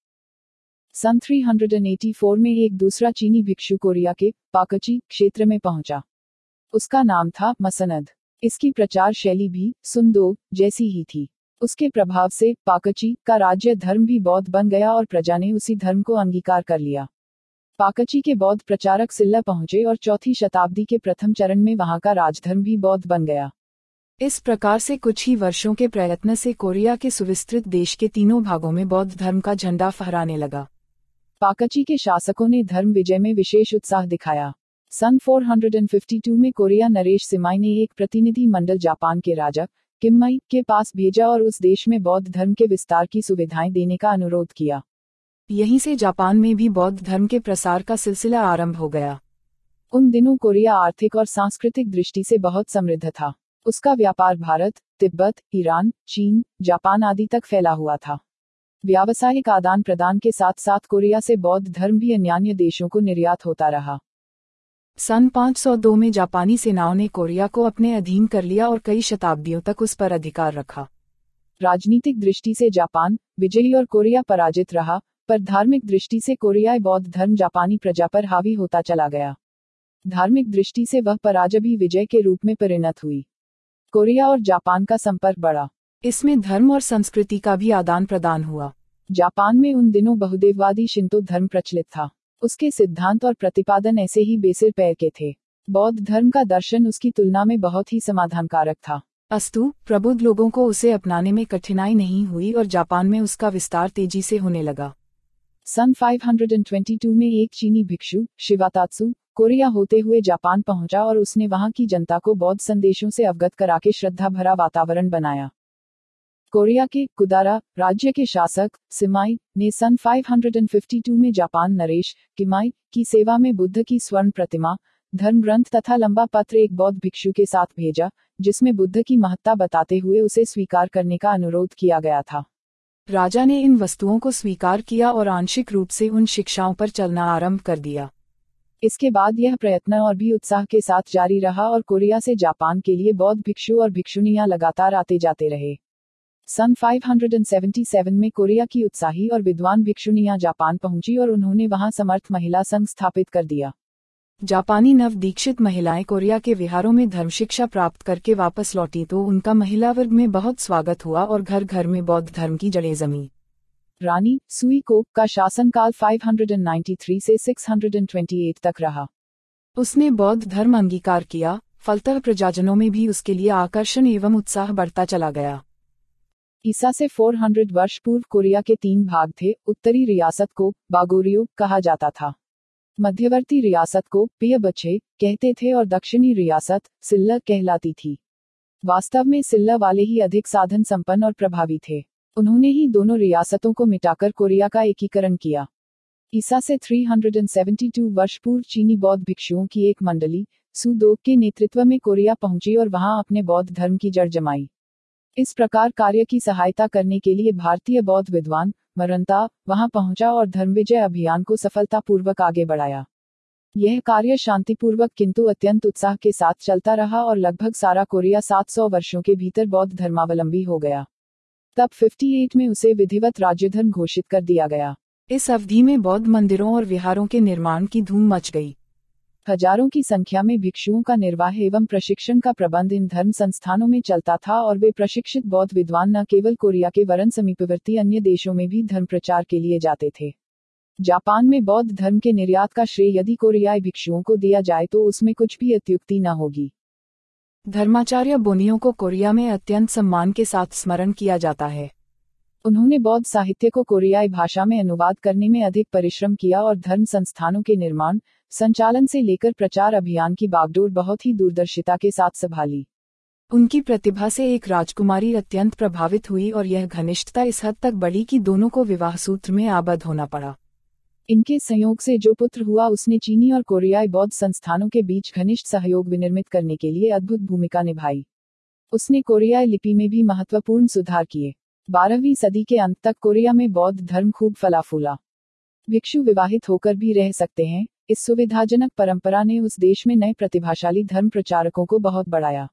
A: सन 384 में एक दूसरा चीनी भिक्षु कोरिया के पाकची क्षेत्र में पहुंचा। उसका नाम था मसनद। इसकी प्रचार शैली भी सुंदो जैसी ही थी। उसके प्रभाव से पाकची का राज्य धर्म भी बौद्ध बन गया और प्रजा ने उसी धर्म को अंगीकार कर लिया। पाकची के बौद्ध प्रचारक सिल्ला पहुंचे और 4वीं शताब्दी के प्रथम चरण में वहां का राजधर्म भी बौद्ध बन गया।
B: इस प्रकार से कुछ ही वर्षों के प्रयत्न से कोरिया के सुविस्तृत देश के तीनों भागों में बौद्ध धर्म का झंडा फहराने लगा।
A: पाकची के शासकों ने धर्म विजय में विशेष उत्साह दिखाया। सन 452 में कोरिया नरेश सिमाई ने एक प्रतिनिधि मंडल जापान के राजा किम्मई के पास भेजा और उस देश में बौद्ध धर्म के विस्तार की सुविधाएं देने का अनुरोध किया।
B: यहीं से जापान में भी बौद्ध धर्म के प्रसार का सिलसिला आरंभ हो गया।
A: उन दिनों कोरिया आर्थिक और सांस्कृतिक दृष्टि से बहुत समृद्ध था। उसका व्यापार भारत, तिब्बत, ईरान, चीन, जापान आदि तक फैला हुआ था। व्यावसायिक आदान प्रदान के साथ साथ कोरिया से बौद्ध धर्म भी अन्य देशों को निर्यात होता रहा।
B: सन 502 में जापानी सेनाओं ने कोरिया को अपने अधीन कर लिया और कई शताब्दियों तक उस पर अधिकार रखा।
A: राजनीतिक दृष्टि से जापान विजयी और कोरिया पराजित रहा, पर धार्मिक दृष्टि से कोरियाई बौद्ध धर्म जापानी प्रजा पर हावी होता चला गया। धार्मिक दृष्टि से वह पराजय भी विजय के रूप में परिणत हुई। कोरिया और जापान का संपर्क बढ़ा।
B: इसमें धर्म और संस्कृति का भी आदान प्रदान हुआ।
A: जापान में उन दिनों बहुदेववादी शिंतो धर्म प्रचलित था। उसके सिद्धांत और प्रतिपादन ऐसे ही बेसिर पैर के थे। बौद्ध धर्म का दर्शन उसकी तुलना में बहुत ही समाधानकारक था।
B: अस्तु, प्रबुद्ध लोगों को उसे अपनाने में कठिनाई नहीं हुई और जापान में उसका विस्तार तेजी से होने लगा।
A: सन 522 में एक चीनी भिक्षु शिवातात्सु कोरिया होते हुए जापान पहुंचा और उसने वहां की जनता को बौद्ध संदेशों से अवगत करा के श्रद्धा भरा वातावरण बनाया। कोरिया के कुदारा राज्य के शासक सिमाई ने सन 552 में जापान नरेश किमाई की सेवा में बुद्ध की स्वर्ण प्रतिमा, धर्म ग्रंथ तथा लंबा पत्र एक बौद्ध भिक्षु के साथ भेजा, जिसमें बुद्ध की महत्ता बताते हुए उसे स्वीकार करने का अनुरोध किया गया था।
B: राजा ने इन वस्तुओं को स्वीकार किया और आंशिक रूप से उन शिक्षाओं पर चलना आरंभ कर दिया।
A: इसके बाद यह प्रयत्न और भी उत्साह के साथ जारी रहा और कोरिया से जापान के लिए बौद्ध भिक्षु और भिक्षुनियां लगातार आते जाते रहे। सन 577 में कोरिया की उत्साही और विद्वान भिक्षुनियां जापान पहुंची और उन्होंने वहां समर्थ महिला संघ स्थापित कर दिया।
B: जापानी नव दीक्षित महिलाएं कोरिया के विहारों में धर्म शिक्षा प्राप्त करके वापस लौटी तो उनका महिला वर्ग में बहुत स्वागत हुआ और घर घर में बौद्ध धर्म की जड़ें जमी।
A: रानी सुईको का शासनकाल 593 से 628 तक रहा।
B: उसने बौद्ध धर्म अंगीकार किया, फलतः प्रजाजनों में भी उसके लिए आकर्षण एवं उत्साह बढ़ता चला गया।
A: ईसा से 400 वर्ष पूर्व कोरिया के 3 भाग थे। उत्तरी रियासत को बागोरियो कहा जाता था, मध्यवर्ती रियासत को पियबछे कहते थे और दक्षिणी रियासत सिल्ला कहलाती थी। वास्तव में सिल्ला वाले ही अधिक साधन संपन्न और प्रभावी थे। उन्होंने ही दोनों रियासतों को मिटाकर कोरिया का एकीकरण किया। ईसा से 372 वर्ष पूर्व चीनी बौद्ध भिक्षुओं की एक मंडली सुदोक के नेतृत्व में कोरिया पहुंची और वहां अपने बौद्ध धर्म की जड़ जमाई। इस प्रकार कार्य की सहायता करने के लिए भारतीय बौद्ध विद्वान मरंता वहां पहुंचा और धर्मविजय अभियान को सफलतापूर्वक आगे बढ़ाया। यह कार्य शांतिपूर्वक किंतु अत्यंत उत्साह के साथ चलता रहा और लगभग सारा कोरिया 700 वर्षों के भीतर बौद्ध धर्मावलंबी हो गया। तब 58 में उसे विधिवत राज्यधर्म घोषित कर दिया गया।
B: इस अवधि में बौद्ध मंदिरों और विहारों के निर्माण की धूम मच गई।
A: हजारों की संख्या में भिक्षुओं का निर्वाह एवं प्रशिक्षण का प्रबंध इन धर्म संस्थानों में चलता था और वे प्रशिक्षित बौद्ध विद्वान न केवल कोरिया के वरन समीपवर्ती अन्य देशों में भी धर्म प्रचार के लिए जाते थे। जापान में बौद्ध धर्म के निर्यात का श्रेय यदि कोरियाई भिक्षुओं को दिया जाए तो उसमें कुछ भी अत्युक्ति न होगी।
B: धर्माचार्य बोनियो को कोरिया में अत्यंत सम्मान के साथ स्मरण किया जाता है।
A: उन्होंने बौद्ध साहित्य को कोरियाई भाषा में अनुवाद करने में अधिक परिश्रम किया और धर्म संस्थानों के निर्माण संचालन से लेकर प्रचार अभियान की बागडोर बहुत ही दूरदर्शिता के साथ संभाली।
B: उनकी प्रतिभा से एक राजकुमारी अत्यंत प्रभावित हुई और यह घनिष्ठता इस हद तक बढ़ी कि दोनों को विवाह सूत्र में आबद्ध होना पड़ा।
A: इनके संयोग से जो पुत्र हुआ उसने चीनी और कोरियाई बौद्ध संस्थानों के बीच घनिष्ठ सहयोग विनिर्मित करने के लिए अद्भुत भूमिका निभाई। उसने कोरियाई लिपि में भी महत्वपूर्ण सुधार किए। 12वीं सदी के अंत तक कोरिया में बौद्ध धर्म खूब फला फूला। भिक्षु विवाहित होकर भी रह सकते हैं। इस सुविधाजनक परंपरा ने उस देश में नए प्रतिभाशाली धर्म प्रचारकों को बहुत बढ़ाया।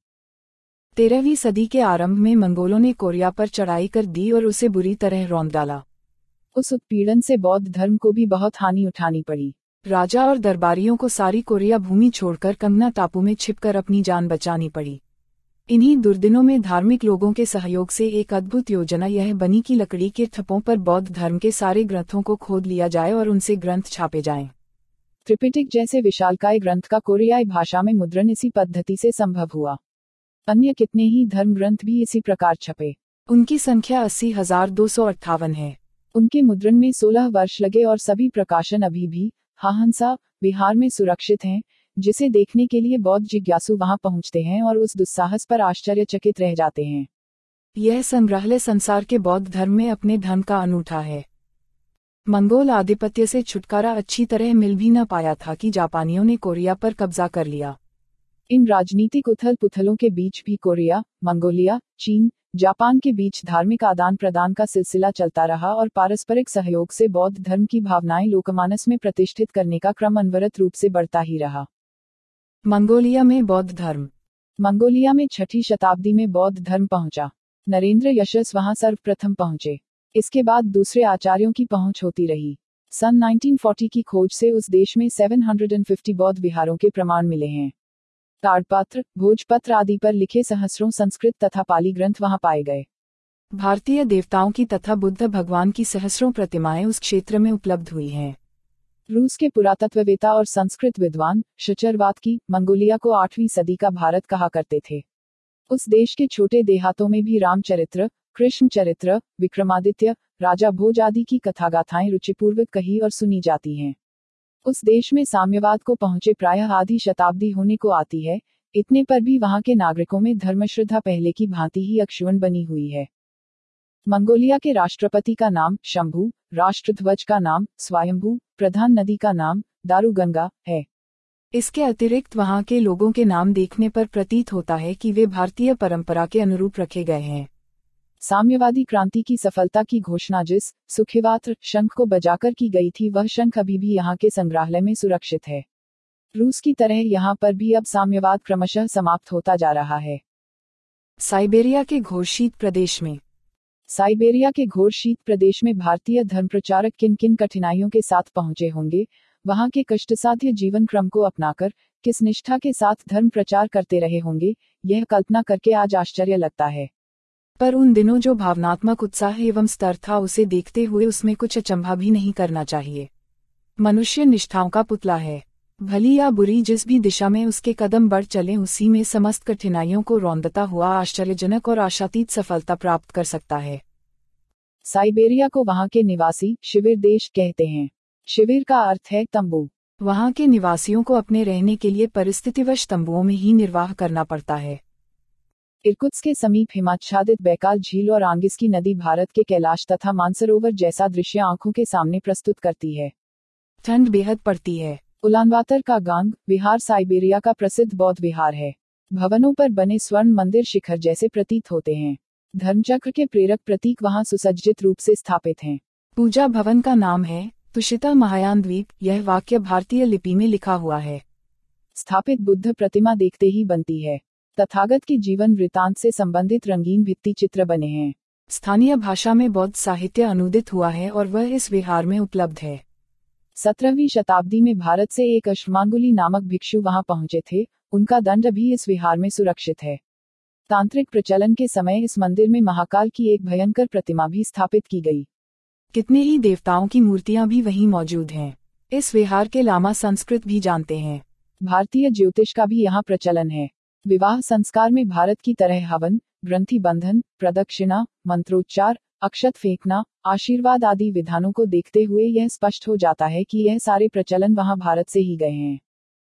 B: 13वीं सदी के आरंभ में मंगोलों ने कोरिया पर चढ़ाई कर दी और उसे बुरी तरह रौंद डाला।
A: उस उत्पीड़न से बौद्ध धर्म को भी बहुत हानि उठानी पड़ी।
B: राजा और दरबारियों को सारी कोरिया भूमि छोड़कर कंगना टापू में छिपकर अपनी जान बचानी पड़ी। इन्हीं दुर्दिनों में धार्मिक लोगों के सहयोग से एक अद्भुत योजना यह बनी कि लकड़ी के ठप्पों पर बौद्ध धर्म के सारे ग्रंथों को खोद लिया जाए और उनसे ग्रंथ छापे जाएं।
A: त्रिपिटक जैसे विशालकाय ग्रंथ का कोरियाई भाषा में मुद्रण इसी पद्धति से संभव हुआ। अन्य कितने ही धर्म ग्रंथ भी इसी प्रकार छपे।
B: उनकी संख्या 80,258 है।
A: उनके मुद्रण में 16 वर्ष लगे और सभी प्रकाशन अभी भी हाहंसा बिहार में सुरक्षित हैं, जिसे देखने के लिए बौद्ध जिज्ञासु वहां पहुंचते हैं और उस दुस्साहस पर आश्चर्यचकित रह जाते हैं।
B: यह संग्रहालय संसार के बौद्ध धर्म में अपने ढंग का अनूठा है। मंगोल आधिपत्य से छुटकारा अच्छी तरह मिल भी न पाया था कि जापानियों ने कोरिया पर कब्जा कर लिया।
A: इन राजनीतिक उथल पुथलों के बीच भी कोरिया, मंगोलिया, चीन, जापान के बीच धार्मिक आदान प्रदान का सिलसिला चलता रहा और पारस्परिक सहयोग से बौद्ध धर्म की भावनाएं लोकमानस में प्रतिष्ठित करने का क्रम अनवरत रूप से बढ़ता ही रहा।
B: मंगोलिया में बौद्ध धर्म।
A: मंगोलिया में 6ठी शताब्दी में बौद्ध धर्म पहुंचा। नरेंद्र यशस वहां सर्वप्रथम पहुंचे। इसके बाद दूसरे आचार्यों की पहुंच होती रही। सन 1940 की खोज से उस देश में 750 बौद्ध विहारों के प्रमाण मिले हैं। ताड़पत्र, भोजपत्र आदि पर लिखे सहस्रों संस्कृत तथा पाली ग्रंथ वहां पाए गए।
B: भारतीय देवताओं की तथा बुद्ध भगवान की सहस्रों प्रतिमाएं उस क्षेत्र में उपलब्ध हुई हैं।
A: रूस के पुरातत्ववेता और संस्कृत विद्वान शचरवात मंगोलिया को 8वीं सदी का भारत कहा करते थे। उस देश के छोटे देहातों में भी रामचरित्र, कृष्ण चरित्र, विक्रमादित्य, राजा भोज आदि की कथागाथाएं रुचिपूर्वक कही और सुनी जाती हैं। उस देश में साम्यवाद को पहुंचे प्रायः आधी शताब्दी होने को आती है। इतने पर भी वहां के नागरिकों में धर्मश्रद्धा पहले की भांति ही अक्षुण्ण बनी हुई है। मंगोलिया के राष्ट्रपति का नाम शंभू, राष्ट्रध्वज का नाम स्वयंभू, प्रधान नदी का नाम दारूगंगा है।
B: इसके अतिरिक्त वहां के लोगों के नाम देखने पर प्रतीत होता है कि वे भारतीय परंपरा के अनुरूप रखे गए हैं।
A: साम्यवादी क्रांति की सफलता की घोषणा जिस सुखिवात्र शंख को बजाकर की गई थी, वह शंख अभी भी यहाँ के संग्रहालय में सुरक्षित है। रूस की तरह यहाँ पर भी अब साम्यवाद क्रमशः समाप्त होता जा रहा है।
B: साइबेरिया के घोर शीत प्रदेश में
A: साइबेरिया के घोर शीत प्रदेश में भारतीय धर्मप्रचारक किन किन कठिनाइयों के साथ पहुंचे होंगे, वहां के कष्टसाध्य जीवन क्रम को अपनाकर किस निष्ठा के साथ धर्म प्रचार करते रहे होंगे, यह कल्पना करके आज आश्चर्य लगता है।
B: पर उन दिनों जो भावनात्मक उत्साह एवं स्तर था, उसे देखते हुए उसमें कुछ अचंभा भी नहीं करना चाहिए। मनुष्य निष्ठाओं का पुतला है। भली या बुरी जिस भी दिशा में उसके कदम बढ़ चले, उसी में समस्त कठिनाइयों को रौंदता हुआ आश्चर्यजनक और आशातीत सफलता प्राप्त कर सकता है।
A: साइबेरिया को वहां के निवासी शिविर देश कहते हैं। शिविर का अर्थ है तंबू।
B: वहां के निवासियों को अपने रहने के लिए परिस्थितिवश तंबुओं में ही निर्वाह करना पड़ता है।
A: इरकुत्स्क के समीप हिमाच्छादित बैकाल झील और आंगिस्की नदी भारत के कैलाश तथा मानसरोवर जैसा दृश्य आंखों के सामने प्रस्तुत करती है।
B: ठंड बेहद पड़ती है।
A: उलानबातर का गांग विहार साइबेरिया का प्रसिद्ध बौद्ध विहार है। भवनों पर बने स्वर्ण मंदिर शिखर जैसे प्रतीत होते हैं। धर्मचक्र के प्रेरक प्रतीक वहां सुसज्जित रूप से स्थापित हैं।
B: पूजा भवन का नाम है तुषिता महायान द्वीप। यह वाक्य भारतीय लिपि में लिखा हुआ है।
A: स्थापित बुद्ध प्रतिमा देखते ही बनती है। तथागत के जीवन वृतांत से संबंधित रंगीन भित्ति चित्र बने हैं।
B: स्थानीय भाषा में बौद्ध साहित्य अनुदित हुआ है और वह इस विहार में उपलब्ध है।
A: 17वीं शताब्दी में भारत से एक अश्मांगुली नामक भिक्षु वहां पहुंचे थे। उनका दंड भी इस विहार में सुरक्षित है। तांत्रिक प्रचलन के समय इस मंदिर में महाकाल की एक भयंकर प्रतिमा भी स्थापित की गई।
B: कितने ही देवताओं की मूर्तियां भी वहीं मौजूद हैं। इस विहार के लामा संस्कृत भी जानते हैं।
A: भारतीय ज्योतिष का भी यहाँ प्रचलन है। विवाह संस्कार में भारत की तरह हवन, ग्रंथि बंधन, प्रदक्षिणा, मंत्रोच्चार, अक्षत फेंकना, आशीर्वाद आदि विधानों को देखते हुए यह स्पष्ट हो जाता है कि यह सारे प्रचलन वहां भारत से ही गए हैं।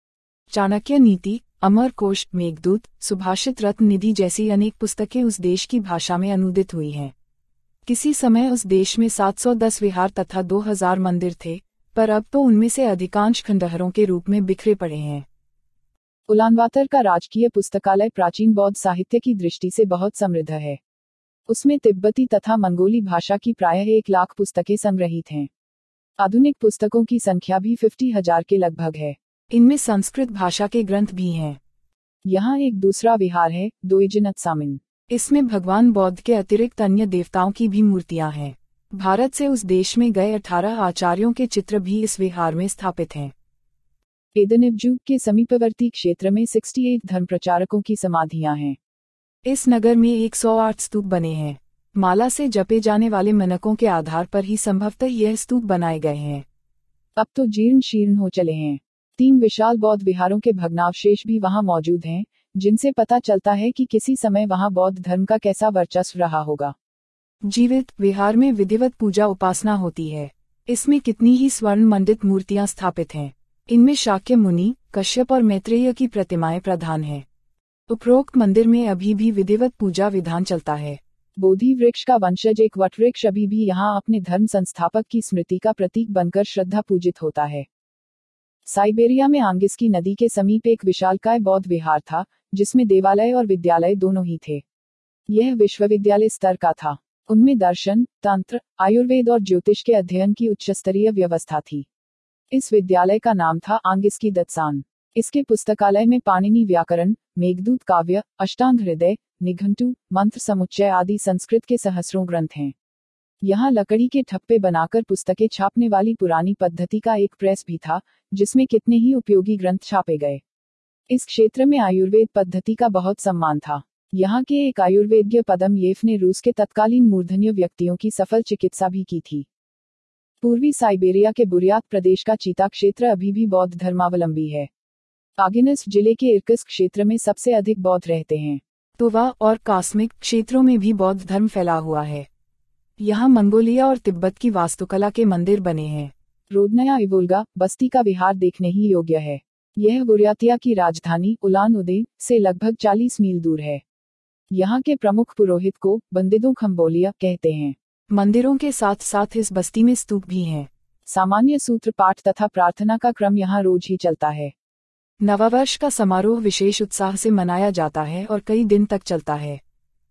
B: चाणक्य नीति, अमर कोश, मेघदूत, सुभाषित रत्न निधि जैसी अनेक पुस्तकें उस देश की भाषा में अनुदित हुई हैं। किसी समय उस देश में 710 विहार तथा 2000 मंदिर थे, पर अब तो उनमें से अधिकांश खंडहरों के रूप में बिखरे पड़े हैं।
A: उलानबातर का राजकीय पुस्तकालय प्राचीन बौद्ध साहित्य की दृष्टि से बहुत समृद्ध है। उसमें तिब्बती तथा मंगोली भाषा की प्रायः 1 लाख पुस्तकें संग्रहित हैं। आधुनिक पुस्तकों की संख्या भी 50,000 के लगभग है।
B: इनमें संस्कृत भाषा के ग्रंथ भी हैं।
A: यहाँ एक दूसरा विहार है, दोइजिनत्सामिन।
B: इसमें भगवान बौद्ध के अतिरिक्त अन्य देवताओं की भी मूर्तियां हैं। भारत से उस देश में गए 18 आचार्यों के चित्र भी इस विहार में स्थापित हैं।
A: एदनिवजू के समीपवर्ती क्षेत्र में 68 धर्म प्रचारकों की समाधियां हैं।
B: इस नगर में 108 स्तूप बने हैं। माला से जपे जाने वाले मनकों के आधार पर ही संभवतः यह स्तूप बनाए गए हैं।
A: अब तो जीर्ण शीर्ण हो चले हैं। 3 विशाल बौद्ध विहारों के भग्नावशेष भी वहां मौजूद हैं, जिनसे पता चलता है कि किसी समय वहां बौद्ध धर्म का कैसा वर्चस्व रहा होगा।
B: जीवित विहार में विधिवत पूजा उपासना होती है। इसमें कितनी ही स्वर्ण मंडित मूर्तियां स्थापित हैं। इनमें शाक्य मुनि, कश्यप और मैत्रेय की प्रतिमाएं प्रधान हैं। उपरोक्त मंदिर में अभी भी विधिवत पूजा विधान चलता है।
A: बोधि वृक्ष का वंशज एक वटवृक्ष अभी भी यहाँ अपने धर्म संस्थापक की स्मृति का प्रतीक बनकर श्रद्धा पूजित होता है। साइबेरिया में आंगिस्की नदी के समीप एक विशालकाय बौद्ध विहार था, जिसमें देवालय और विद्यालय दोनों ही थे। यह विश्वविद्यालय स्तर का था। उनमें दर्शन, तंत्र, आयुर्वेद और ज्योतिष के अध्ययन की उच्चस्तरीय व्यवस्था थी। इस विद्यालय का नाम था आंगिस्की दत्सान। इसके पुस्तकालय में पाणिनि व्याकरण, मेघदूत काव्य, अष्टांग हृदय, निघंटु, मंत्र समुच्चय आदि संस्कृत के सहस्रों ग्रंथ हैं। यहाँ लकड़ी के ठप्पे बनाकर पुस्तकें छापने वाली पुरानी पद्धति का एक प्रेस भी था, जिसमें कितने ही उपयोगी ग्रंथ छापे गए। इस क्षेत्र में आयुर्वेद पद्धति का बहुत सम्मान था। यहाँ के एक आयुर्वेद्य पदमयेफ ने रूस के तत्कालीन मूर्धन्य व्यक्तियों की सफल चिकित्सा भी की थी। पूर्वी साइबेरिया के बुर्यात प्रदेश का चीता क्षेत्र अभी भी बौद्ध धर्मावलंबी है। आगिनस्क जिले के इर्कुत्स्क क्षेत्र में सबसे अधिक बौद्ध रहते हैं।
B: तुवा और कास्मिक क्षेत्रों में भी बौद्ध धर्म फैला हुआ है। यहाँ मंगोलिया और तिब्बत की वास्तुकला के मंदिर बने हैं।
A: रोदनया इवोल्गा बस्ती का विहार देखने ही योग्य है। यह बुर्यातिया की राजधानी उलान उदे से लगभग 40 मील दूर है। यहाँ के प्रमुख पुरोहित को बंदिदों खम्बोलिया कहते हैं।
B: मंदिरों के साथ साथ इस बस्ती में स्तूप भी हैं।
A: सामान्य सूत्र पाठ तथा प्रार्थना का क्रम यहाँ रोज ही चलता है।
B: नववर्ष का समारोह विशेष उत्साह से मनाया जाता है और कई दिन तक चलता है।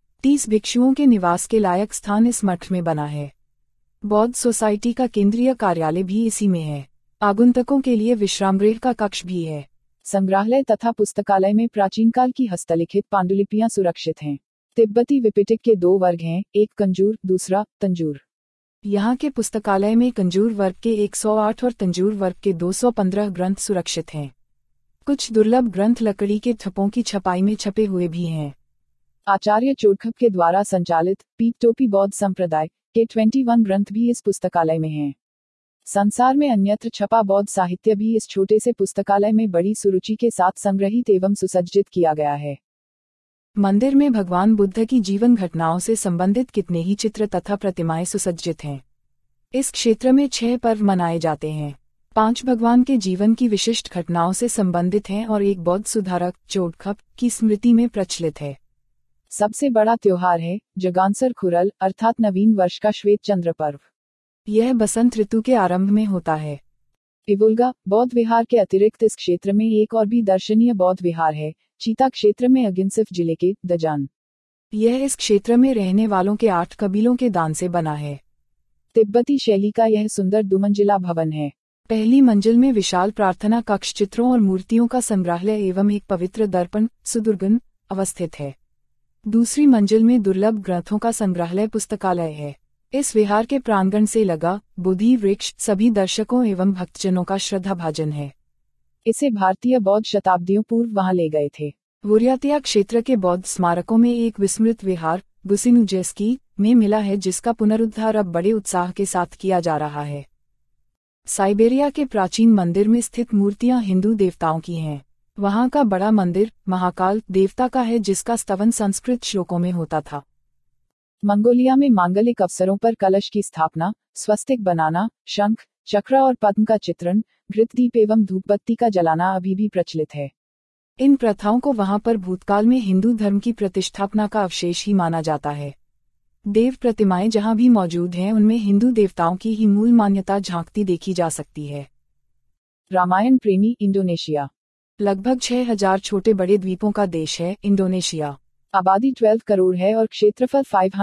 B: 30 भिक्षुओं के निवास के लायक स्थान इस मठ में बना है। बौद्ध सोसाइटी का केंद्रीय कार्यालय भी इसी में है। आगंतुकों के लिए विश्रामगृह का कक्ष भी है।
A: संग्रहालय तथा पुस्तकालय में प्राचीन काल की हस्तलिखित पांडुलिपियां सुरक्षित हैं। तिब्बती विपिटक के 2 वर्ग हैं, एक कंजूर, दूसरा तंजूर।
B: यहाँ के पुस्तकालय में कंजूर वर्ग के 108 और तंजूर वर्ग के 215 ग्रंथ सुरक्षित हैं। कुछ दुर्लभ ग्रंथ लकड़ी के ठप्पों की छपाई में छपे हुए भी हैं।
A: आचार्य चोडखप के द्वारा संचालित पीठ टोपी बौद्ध संप्रदाय के 21 ग्रंथ भी इस पुस्तकालय में हैं। संसार में अन्यत्र छपा बौद्ध साहित्य भी इस छोटे से पुस्तकालय में बड़ी सुरुचि के साथ संग्रहित एवं सुसज्जित किया गया है।
B: मंदिर में भगवान बुद्ध की जीवन घटनाओं से संबंधित कितने ही चित्र तथा प्रतिमाएं सुसज्जित हैं। इस क्षेत्र में 6 पर्व मनाए जाते हैं। 5 भगवान के जीवन की विशिष्ट घटनाओं से संबंधित हैं और एक बौद्ध सुधारक चोडखप की स्मृति में प्रचलित है।
A: सबसे बड़ा त्योहार है जगानसर खुरल अर्थात नवीन वर्ष का श्वेत चंद्र पर्व।
B: यह बसंत ऋतु के आरंभ में होता है।
A: इवुल्गा बौद्ध विहार के अतिरिक्त इस क्षेत्र में एक और भी दर्शनीय बौद्ध विहार है, चीता क्षेत्र में अगिनसिफ जिले के दजान।
B: यह इस क्षेत्र में रहने वालों के 8 कबीलों के दान से बना है।
A: तिब्बती शैली का यह सुंदर दुमंजिला भवन है।
B: पहली मंजिल में विशाल प्रार्थना कक्ष, चित्रों और मूर्तियों का संग्रहालय एवं एक पवित्र दर्पण सुदुर्गन अवस्थित है। दूसरी मंजिल में दुर्लभ ग्रंथों का संग्रहालय पुस्तकालय है। इस विहार के प्रांगण से लगा बोधि वृक्ष सभी दर्शकों एवं भक्तजनों का श्रद्धाभाजन है।
A: इसे भारतीय बौद्ध शताब्दियों पूर्व वहां ले गए थे।
B: बुर्यातिया क्षेत्र के बौद्ध स्मारकों में एक विस्मृत विहार गुसिनुजेस्की में मिला है, जिसका पुनरुद्धार अब बड़े उत्साह के साथ किया जा रहा है। साइबेरिया के प्राचीन मंदिर में स्थित मूर्तियां हिंदू देवताओं की हैं। वहां का बड़ा मंदिर महाकाल देवता का है, जिसका स्तवन संस्कृत श्लोकों में होता था।
A: मंगोलिया में मांगलिक अवसरों पर कलश की स्थापना, स्वस्तिक बनाना, शंख, चक्र और पद्म का चित्रण, घृतदीप एवं धूपबत्ती का जलाना अभी भी प्रचलित है।
B: इन प्रथाओं को वहां पर भूतकाल में हिंदू धर्म की प्रतिष्ठापना का अवशेष ही माना जाता है। देव प्रतिमाएं जहां भी मौजूद हैं, उनमें हिंदू देवताओं की ही मूल मान्यता झांकती देखी जा सकती है।
A: रामायण प्रेमी इंडोनेशिया
B: लगभग 6000 छोटे बड़े द्वीपों का देश है इंडोनेशिया।
A: आबादी 12 करोड़ है और क्षेत्रफल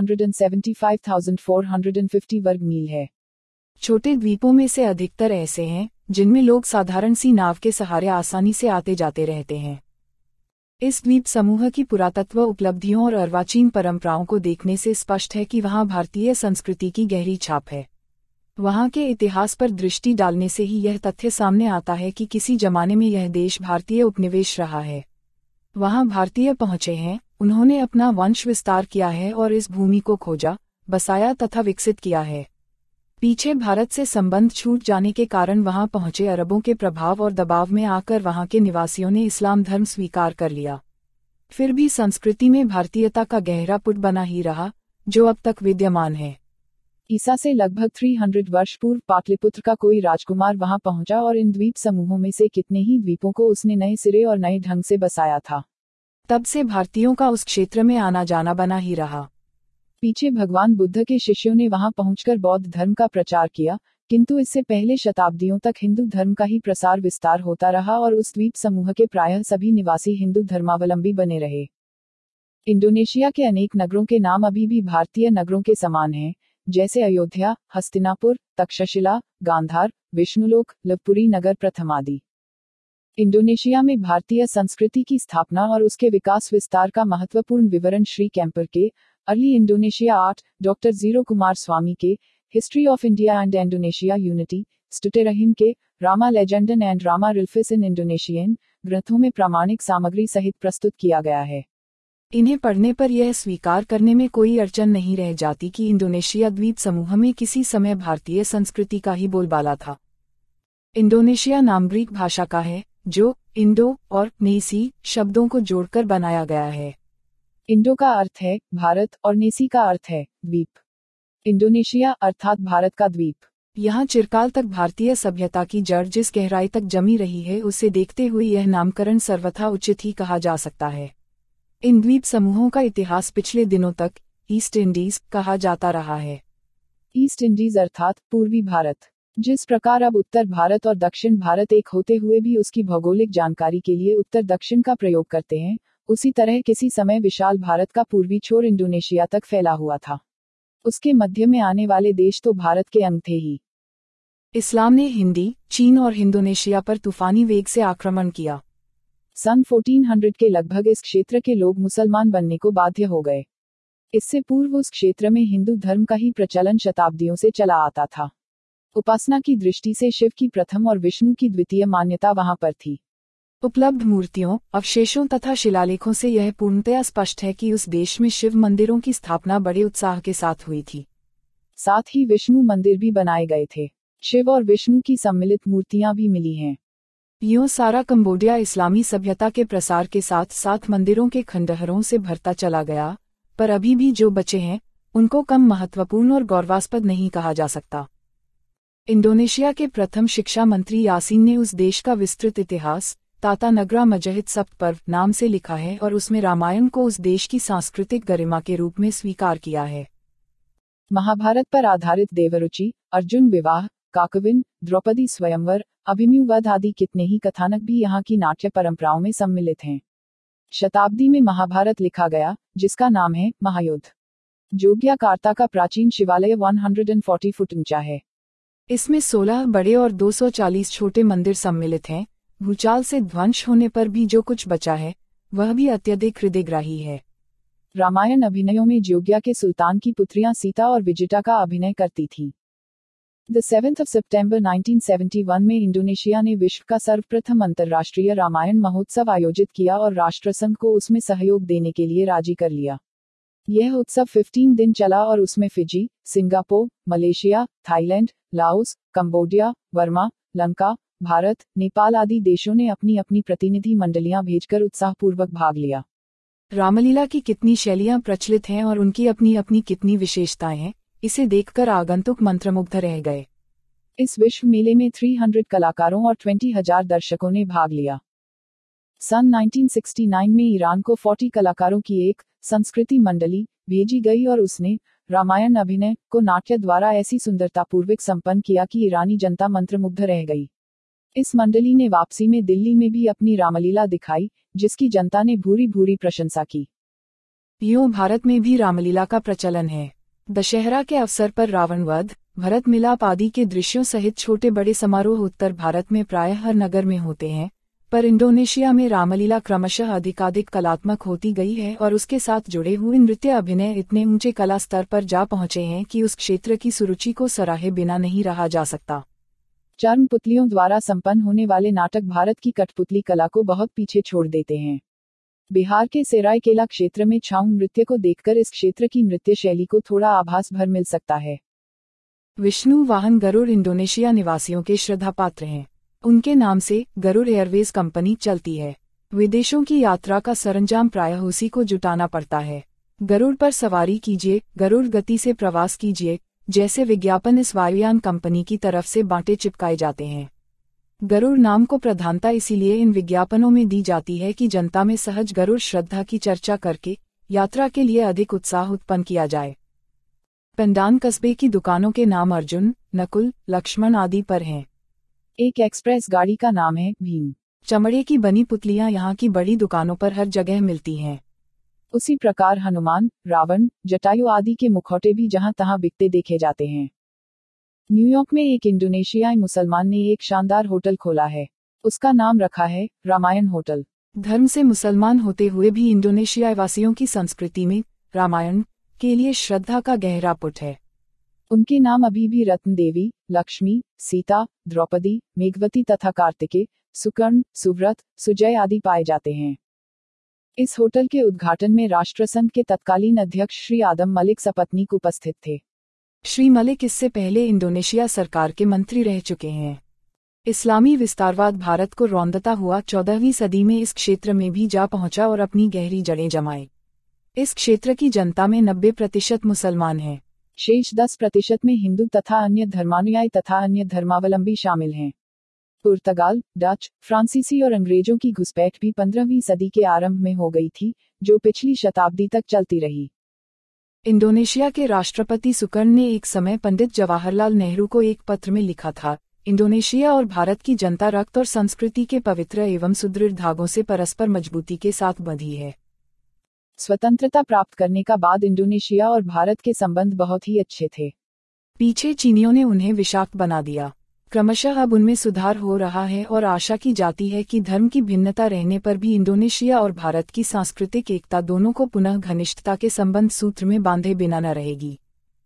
A: 575,450 वर्ग मील है।
B: छोटे द्वीपों में से अधिकतर ऐसे हैं जिनमें लोग साधारण सी नाव के सहारे आसानी से आते जाते रहते हैं। इस द्वीप समूह की पुरातत्व उपलब्धियों और अर्वाचीन परंपराओं को देखने से स्पष्ट है कि वहां भारतीय संस्कृति की गहरी छाप है। वहां के इतिहास पर दृष्टि डालने से ही यह तथ्य सामने आता है कि किसी जमाने में यह देश भारतीय उपनिवेश रहा है। वहां भारतीय पहुंचे हैं, उन्होंने अपना वंश विस्तार किया है और इस भूमि को खोजा, बसाया तथा विकसित किया है। पीछे भारत से संबंध छूट जाने के कारण वहां पहुंचे अरबों के प्रभाव और दबाव में आकर वहां के निवासियों ने इस्लाम धर्म स्वीकार कर लिया। फिर भी संस्कृति में भारतीयता का गहरा पुट बना ही रहा, जो अब तक विद्यमान है।
A: ईसा से लगभग 300 वर्ष पूर्व पाटलिपुत्र का कोई राजकुमार वहां पहुंचा और इन द्वीप समूहों में से कितने ही द्वीपों को उसने नए सिरे और नए ढंग से बसाया था।
B: तब से भारतीयों का उस क्षेत्र में आना जाना बना ही रहा।
A: पीछे भगवान बुद्ध के शिष्यों ने वहां पहुंचकर बौद्ध धर्म का प्रचार किया, किंतु इससे पहले शताब्दियों तक हिंदू धर्म का ही प्रसार विस्तार होता रहा और उस द्वीप समूह के प्रायः सभी निवासी हिंदू धर्मावलंबी बने रहे। इंडोनेशिया के अनेक नगरों के नाम अभी भी भारतीय नगरों के समान हैं, जैसे अयोध्या, हस्तिनापुर, तक्षशिला, गांधार, विष्णुलोक, लवपुरी नगर प्रथम आदि। इंडोनेशिया में भारतीय संस्कृति की स्थापना और उसके विकास विस्तार का महत्वपूर्ण विवरण श्री कैंपर के अर्ली इंडोनेशिया 8, डॉक्टर जीरो कुमार स्वामी के history of India and Indonesia unity, Stutterheim के रामा लेजेंडन and Rama reliefs in Indonesian ग्रंथों में प्रामाणिक सामग्री सहित प्रस्तुत किया गया है।
B: इन्हें पढ़ने पर यह स्वीकार करने में कोई अड़चन नहीं रह जाती कि इंडोनेशिया द्वीप समूह में किसी समय भारतीय संस्कृति का ही बोलबाला था। इंडोनेशिया नाम ग्रीक भाषा का है, जो इंडो और नेसी शब्दों को जोड़कर बनाया गया है।
A: इंडो का अर्थ है भारत और नेसी का अर्थ है द्वीप। इंडोनेशिया अर्थात भारत का द्वीप।
B: यहाँ चिरकाल तक भारतीय सभ्यता की जड़ जिस गहराई तक जमी रही है उसे देखते हुए यह नामकरण सर्वथा उचित ही कहा जा सकता है। इन द्वीप समूहों का इतिहास पिछले दिनों तक ईस्ट इंडीज कहा जाता रहा है।
A: ईस्ट इंडीज अर्थात पूर्वी भारत। जिस प्रकार अब उत्तर भारत और दक्षिण भारत एक होते हुए भी उसकी भौगोलिक जानकारी के लिए उत्तर दक्षिण का प्रयोग करते हैं, उसी तरह किसी समय विशाल भारत का पूर्वी छोर इंडोनेशिया तक फैला हुआ था। उसके मध्य में आने वाले देश तो भारत के अंग थे ही।
B: इस्लाम ने हिंदी, चीन और इंडोनेशिया पर तूफानी वेग से आक्रमण किया।
A: सन 1400 के लगभग इस क्षेत्र के लोग मुसलमान बनने को बाध्य हो गए। इससे पूर्व उस क्षेत्र में हिंदू धर्म का ही प्रचलन शताब्दियों से चला आता था। उपासना की दृष्टि से शिव की प्रथम और विष्णु की द्वितीय मान्यता वहां पर थी।
B: उपलब्ध मूर्तियों, अवशेषों तथा शिलालेखों से यह पूर्णतया स्पष्ट है कि उस देश में शिव मंदिरों की स्थापना बड़े उत्साह के साथ हुई थी।
A: साथ ही विष्णु मंदिर भी बनाए गए थे। शिव और विष्णु की सम्मिलित मूर्तियां भी मिली हैं।
B: यूं सारा कंबोडिया इस्लामी सभ्यता के प्रसार के साथ साथ मंदिरों के खंडहरों से भरता चला गया, पर अभी भी जो बचे हैं उनको कम महत्वपूर्ण और गौरवास्पद नहीं कहा जा सकता। इंडोनेशिया के प्रथम शिक्षा मंत्री यासीन ने उस देश का विस्तृत इतिहास ताता नगरा मजहिद सप्तपर्व नाम से लिखा है और उसमें रामायण को उस देश की सांस्कृतिक गरिमा के रूप में स्वीकार किया है।
A: महाभारत पर आधारित देवरुचि, अर्जुन विवाह, काकविन, द्रौपदी स्वयंवर, अभिमन्यु वध आदि कितने ही कथानक भी यहाँ की नाट्य परंपराओं में सम्मिलित हैं। शताब्दी में महाभारत लिखा गया, जिसका नाम है महायुद्ध। जोग्याकार्ता का प्राचीन शिवालय 140 फुट ऊंचा है।
B: इसमें 16 बड़े और 240 छोटे मंदिर सम्मिलित हैं। भूचाल से ध्वंस होने पर भी जो कुछ बचा है वह भी अत्यधिक हृदयग्राही है।
A: रामायण अभिनयों में जोग्या के सुल्तान की पुत्रियां सीता और विजिटा का अभिनय करती थीं। 7 सितंबर 1971 में इंडोनेशिया ने विश्व का सर्वप्रथम अंतर्राष्ट्रीय रामायण महोत्सव आयोजित किया और राष्ट्रसंघ को उसमें सहयोग देने के लिए राजी कर लिया। यह उत्सव 15 दिन चला और उसमें Fiji, Singapore, Malaysia, Thailand, Laos, Cambodia, Burma, Lanka, Bharat, Nepal आदि देशों ने अपनी अपनी प्रतिनिधि मंडलियां भेजकर उत्साहपूर्वक भाग लिया।
B: रामलीला की कितनी शैलियां प्रचलित हैं और उनकी अपनी अपनी कितनी विशेषताएं हैं, इसे देखकर आगंतुक मंत्रमुग्ध रह गए।
A: इस विश्व मेले में 300 कलाकारों और 20,000 दर्शकों ने भाग लिया। सन 1969 में ईरान को 40 कलाकारों की एक संस्कृति मंडली भेजी गई और उसने रामायण अभिनय को नाट्य द्वारा ऐसी सुंदरतापूर्वक संपन्न किया कि ईरानी जनता मंत्रमुग्ध रह गई। इस मंडली ने वापसी में दिल्ली में भी अपनी रामलीला दिखाई, जिसकी जनता ने भूरी भूरी प्रशंसा की।
B: यूं भारत में भी रामलीला का प्रचलन है। दशहरा के अवसर पर रावण वध, भरत मिलाप आदि के दृश्यों सहित छोटे बड़े समारोह उत्तर भारत में प्रायः हर नगर में होते हैं, पर इंडोनेशिया में रामलीला क्रमशः अधिकाधिक कलात्मक होती गई है और उसके साथ जुड़े हुए नृत्य अभिनय इतने ऊंचे कला स्तर पर जा पहुंचे हैं कि उस क्षेत्र की सुरुचि को सराहे बिना नहीं रहा जा सकता।
A: चर्म पुतलियों द्वारा संपन्न होने वाले नाटक भारत की कठपुतली कला को बहुत पीछे छोड़ देते हैं। बिहार के सरायकेला क्षेत्र में छाऊ नृत्य को देखकर इस क्षेत्र की नृत्य शैली को थोड़ा आभास भर मिल सकता है।
B: विष्णु वाहन गरुड़ इंडोनेशिया निवासियों के श्रद्धापात्र हैं। उनके नाम से गरुड़ एयरवेज कंपनी चलती है। विदेशों की यात्रा का सरंजाम प्रायः उसी को जुटाना पड़ता है। गरुड़ पर सवारी कीजिए, गरुड़ गति से प्रवास कीजिए जैसे विज्ञापन इस वायुयान कंपनी की तरफ से बांटे चिपकाए जाते हैं। गरुड़ नाम को प्रधानता इसीलिए इन विज्ञापनों में दी जाती है कि जनता में सहज गरुड़ श्रद्धा की चर्चा करके यात्रा के लिए अधिक उत्साह उत्पन्न किया जाए। पेंडान कस्बे की दुकानों के नाम अर्जुन, नकुल, लक्ष्मण आदि पर हैं।
A: एक एक्सप्रेस गाड़ी का नाम है भीम।
B: चमड़े की बनी पुतलियां यहाँ की बड़ी दुकानों पर हर जगह मिलती हैं।
A: उसी प्रकार हनुमान, रावण, जटायु आदि के मुखौटे भी जहां तहां बिकते देखे जाते हैं। न्यूयॉर्क में एक इंडोनेशियाई मुसलमान ने एक शानदार होटल खोला है। उसका नाम रखा है रामायण होटल।
B: धर्म से मुसलमान होते हुए भी इंडोनेशिया वासियों की संस्कृति में रामायण के लिए श्रद्धा का गहरा पुट है।
A: उनके नाम अभी भी रत्न देवी, लक्ष्मी, सीता, द्रौपदी, मेघवती तथा कार्तिकेय, सुकर्ण, सुव्रत, सुजय आदि पाए जाते हैं। इस होटल के उद्घाटन में राष्ट्रसंघ के तत्कालीन अध्यक्ष श्री आदम मलिक सपत्नीक उपस्थित थे।
B: श्री मलिक इससे पहले इंडोनेशिया सरकार के मंत्री रह चुके हैं। इस्लामी विस्तारवाद भारत को रौंदता हुआ 14वीं सदी में इस क्षेत्र में भी जा पहुंचा और अपनी गहरी जड़ें जमाई। इस क्षेत्र की जनता में 90% मुसलमान हैं।
A: शेष 10% में हिंदू तथा अन्य धर्मानुयायी तथा अन्य धर्मावलंबी शामिल हैं। पुर्तगाल, डच, फ्रांसीसी और अंग्रेजों की घुसपैठ भी 15वीं सदी के आरंभ में हो गई थी, जो पिछली शताब्दी तक चलती रही।
B: इंडोनेशिया के राष्ट्रपति सुकर्ण ने एक समय पंडित जवाहरलाल नेहरू को एक पत्र में लिखा था, इंडोनेशिया और भारत की जनता रक्त और संस्कृति के पवित्र एवं सुदृढ़ धागों से परस्पर मजबूती के साथ बंधी है।
A: स्वतंत्रता प्राप्त करने का बाद इंडोनेशिया और भारत के संबंध बहुत ही अच्छे थे।
B: पीछे चीनियों ने उन्हें विषाक्त बना दिया। क्रमशः अब उनमें सुधार हो रहा है और आशा की जाती है कि धर्म की भिन्नता रहने पर भी इंडोनेशिया और भारत की सांस्कृतिक एकता दोनों को पुनः घनिष्ठता के संबंध सूत्र में बांधे बिना न रहेगी।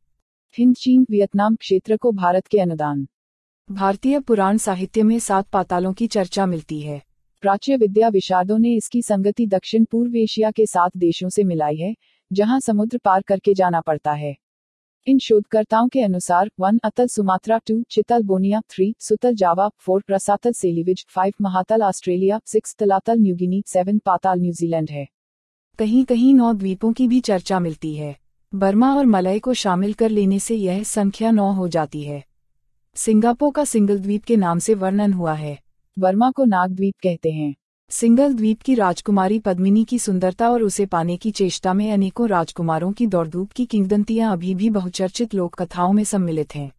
A: हिंद चीन वियतनाम क्षेत्र को भारत के अनुदान।
B: भारतीय पुराण साहित्य में 7 पातालों की चर्चा मिलती है।
A: प्राच्य विद्या विशारदों ने इसकी संगति दक्षिण पूर्व एशिया के 7 देशों से मिलाई है, जहां समुद्र पार करके जाना पड़ता है। इन शोधकर्ताओं के अनुसार 1 अतल सुमात्रा, 2 चितल बोनिया, 3 सुतल Java, 4 Rasatal Celebes, 5 Mahatal Australia, 6 Talatal New Guinea, 7 Patal New Zealand है।
B: कहीं कहीं 9 द्वीपों की भी चर्चा मिलती है। बर्मा और मलय को शामिल कर लेने से यह संख्या 9 हो जाती है। सिंगापुर का सिंगल द्वीप के नाम से वर्णन हुआ है।
A: बर्मा को नाग द्वीप कहते हैं।
B: सिंगल द्वीप की राजकुमारी पद्मिनी की सुंदरता और उसे पाने की चेष्टा में अनेकों राजकुमारों की दौड़धूप की किंवदंतियां अभी भी बहुचर्चित लोक कथाओं में सम्मिलित हैं।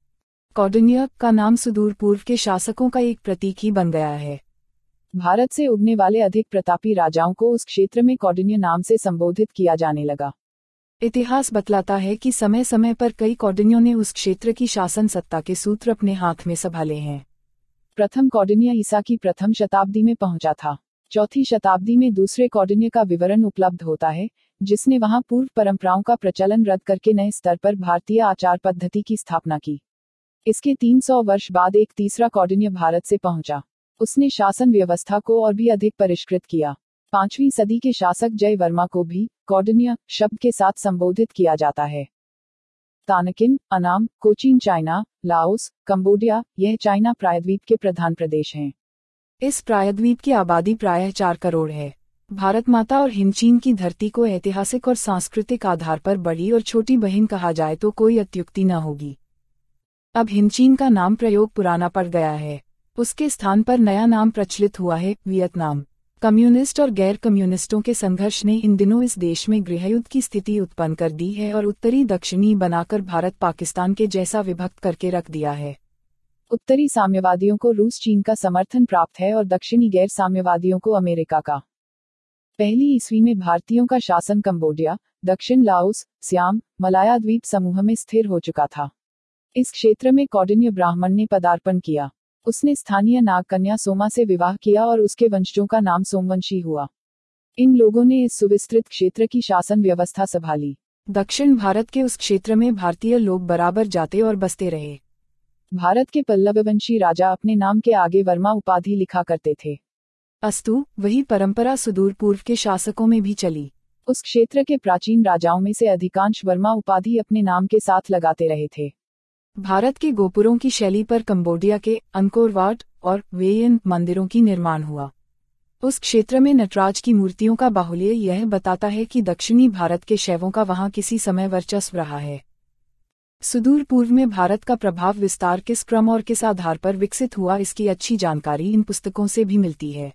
B: कौंडिन्य का नाम सुदूर पूर्व के शासकों का एक प्रतीक ही बन गया है।
A: भारत से उगने वाले अधिक प्रतापी राजाओं को उस क्षेत्र में कौंडिन्य नाम से संबोधित किया जाने लगा।
B: इतिहास बतलाता है कि समय समय पर कई कौंडिन्यों ने उस क्षेत्र की शासन सत्ता के सूत्र अपने हाथ में संभाले हैं।
A: प्रथम कौंडिन्य ईसा की प्रथम शताब्दी में पहुंचा था। 4वीं शताब्दी में दूसरे कौंडिन्य का विवरण उपलब्ध होता है, जिसने वहां पूर्व परंपराओं का प्रचलन रद्द करके नए स्तर पर भारतीय आचार पद्धति की स्थापना की। इसके 300 वर्ष बाद एक तीसरा कौंडिन्य भारत से पहुंचा। उसने शासन व्यवस्था को और भी अधिक परिष्कृत किया। 5वीं सदी के शासक जय वर्मा को भी कौंडिन्य शब्द के साथ संबोधित किया जाता है। Tonkin, Annam, Cochin China, Laos, Cambodia, यह चाइना प्रायद्वीप के प्रधान प्रदेश हैं।
B: इस प्रायद्वीप की आबादी प्रायः 4 करोड़ है। भारत माता और हिंद चीन की धरती को ऐतिहासिक और सांस्कृतिक आधार पर बड़ी और छोटी बहन कहा जाए तो कोई अत्युक्ति न होगी। अब हिंद चीन का नाम प्रयोग पुराना पड़ गया है। उसके स्थान पर नया नाम प्रचलित हुआ है, वियतनाम। कम्युनिस्ट और गैर कम्युनिस्टों के संघर्ष ने इन दिनों इस देश में गृहयुद्ध की स्थिति उत्पन्न कर दी है और उत्तरी दक्षिणी बनाकर भारत पाकिस्तान के जैसा विभक्त करके रख दिया है।
A: उत्तरी साम्यवादियों को रूस चीन का समर्थन प्राप्त है और दक्षिणी गैर साम्यवादियों को अमेरिका का। 1वीं ईस्वी में भारतीयों का शासन कंबोडिया, दक्षिण लाओस, सियाम, मलाया द्वीप समूह में स्थिर हो चुका था। इस क्षेत्र में कौंडिन्य ब्राह्मण ने पदार्पण किया। उसने स्थानीय नागकन्या सोमा से विवाह किया और उसके वंशजों का नाम सोमवंशी हुआ। इन लोगों ने इस सुविस्तृत क्षेत्र की शासन व्यवस्था संभाली।
B: दक्षिण भारत के उस क्षेत्र में भारतीय लोग बराबर जाते और बसते रहे।
A: भारत के पल्लववंशी राजा अपने नाम के आगे वर्मा उपाधि लिखा करते थे।
B: अस्तु, वही परंपरा सुदूर पूर्व के शासकों में भी चली।
A: उस क्षेत्र के प्राचीन राजाओं में से अधिकांश वर्मा उपाधि अपने नाम के साथ लगाते रहे थे।
B: भारत के गोपुरों की शैली पर कंबोडिया के अंकोर वाट और वेयन मंदिरों की निर्माण हुआ। उस क्षेत्र में नटराज की मूर्तियों का बाहुल्य यह बताता है कि दक्षिणी भारत के शैवों का वहां किसी समय वर्चस्व रहा है। सुदूर पूर्व में भारत का प्रभाव विस्तार किस क्रम और किस आधार पर विकसित हुआ, इसकी अच्छी जानकारी इन पुस्तकों से भी मिलती है।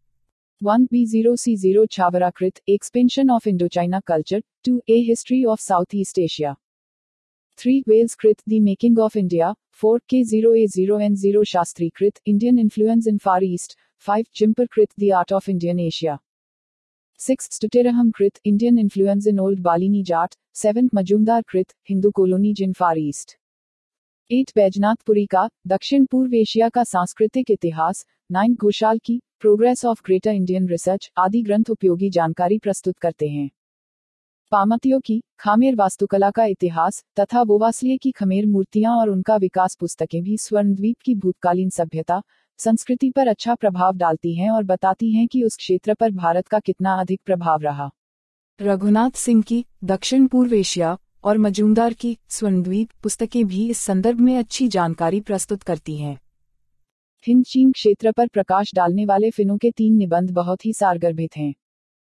A: 1B0C0 छावराकृत, expansion of Indochina culture, 2 a history of South East Asia, 3 Wales कृत, the making of India, 4 K0A0N0 Shastri कृत, Indian influence in far east, 5 चिम्पर कृत, the art of Indian Asia, 6 Stutterheim कृत, Indian influence in old Balinese जाट, 7 मजूमदार कृत, Hindu colonies in far east. 8 Baijnathpuri का दक्षिण पूर्व एशिया का सांस्कृतिक इतिहास। 9 घोषाल की progress of greater Indian research आदि ग्रंथ उपयोगी जानकारी प्रस्तुत करते हैं। पामतियों की खामेर वास्तुकला का इतिहास तथा वोवासलिये की खमेर मूर्तियां और उनका विकास पुस्तकें भी स्वर्णद्वीप की भूतकालीन सभ्यता संस्कृति पर अच्छा प्रभाव डालती हैं और बताती हैं कि उस क्षेत्र पर भारत का कितना अधिक प्रभाव रहा।
B: रघुनाथ सिंह की दक्षिण पूर्व एशिया और मजूमदार की स्वर्णद्वीप पुस्तकें भी इस संदर्भ में अच्छी जानकारी प्रस्तुत करती हैं।
A: हिंद चीन क्षेत्र पर प्रकाश डालने वाले फिनों के 3 निबंध बहुत ही सारगर्भित हैं।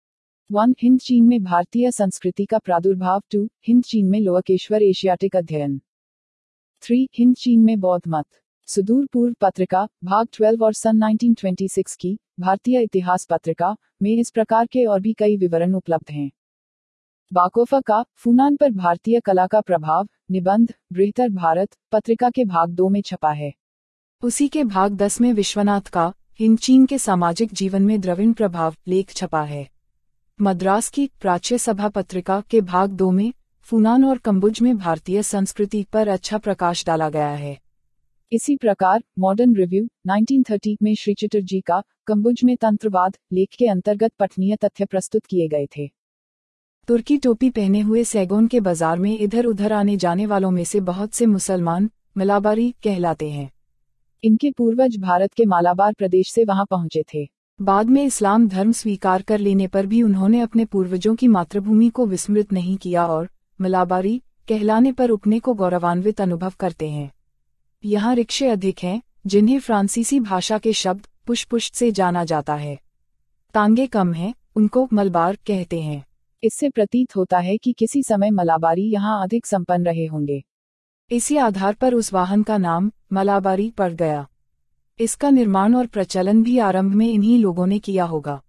A: 1. हिंद चीन में भारतीय संस्कृति का प्रादुर्भाव। 2. हिंद चीन में लोकेश्वर एशियाटिक अध्ययन। 3. हिंद चीन में बौद्ध मत। सुदूर पूर्व पत्रिका भाग 12 और सन 1926 की भारतीय इतिहास पत्रिका में इस प्रकार के और भी कई विवरण उपलब्ध हैं। बाकोफा का फूनान पर भारतीय कला का प्रभाव निबंध बृहत्तर भारत पत्रिका के भाग 2 में छपा है।
B: उसी के भाग 10 में विश्वनाथ का हिंद चीन के सामाजिक जीवन में द्रविड़ प्रभाव लेख छपा है। मद्रास की प्राच्य सभा पत्रिका के भाग 2 में फूनान और कंबुज में भारतीय संस्कृति पर अच्छा प्रकाश डाला गया है।
A: इसी प्रकार मॉडर्न रिव्यू 1930 में श्री चटर्जी का कंबुज में तंत्रवाद लेख के अंतर्गत पठनीय तथ्य प्रस्तुत किए गए थे।
B: तुर्की टोपी पहने हुए सैगोन के बाजार में इधर उधर आने जाने वालों में से बहुत से मुसलमान मलाबारी कहलाते हैं।
A: इनके पूर्वज भारत के मालाबार प्रदेश से वहां पहुंचे थे।
B: बाद में इस्लाम धर्म स्वीकार कर लेने पर भी उन्होंने अपने पूर्वजों की मातृभूमि को विस्मृत नहीं किया और मलाबारी कहलाने पर अपने को गौरवान्वित अनुभव करते हैं। यहाँ रिक्शे अधिक हैं, जिन्हें फ्रांसीसी भाषा के शब्द पुष्पुष्ट से जाना जाता है। तांगे कम हैं, उनको मलबार कहते हैं।
A: इससे प्रतीत होता है कि किसी समय मलाबारी यहाँ अधिक संपन्न रहे होंगे।
B: इसी आधार पर उस वाहन का नाम मलाबारी पड़ गया। इसका निर्माण और प्रचलन भी आरंभ में इन्हीं लोगों ने किया होगा।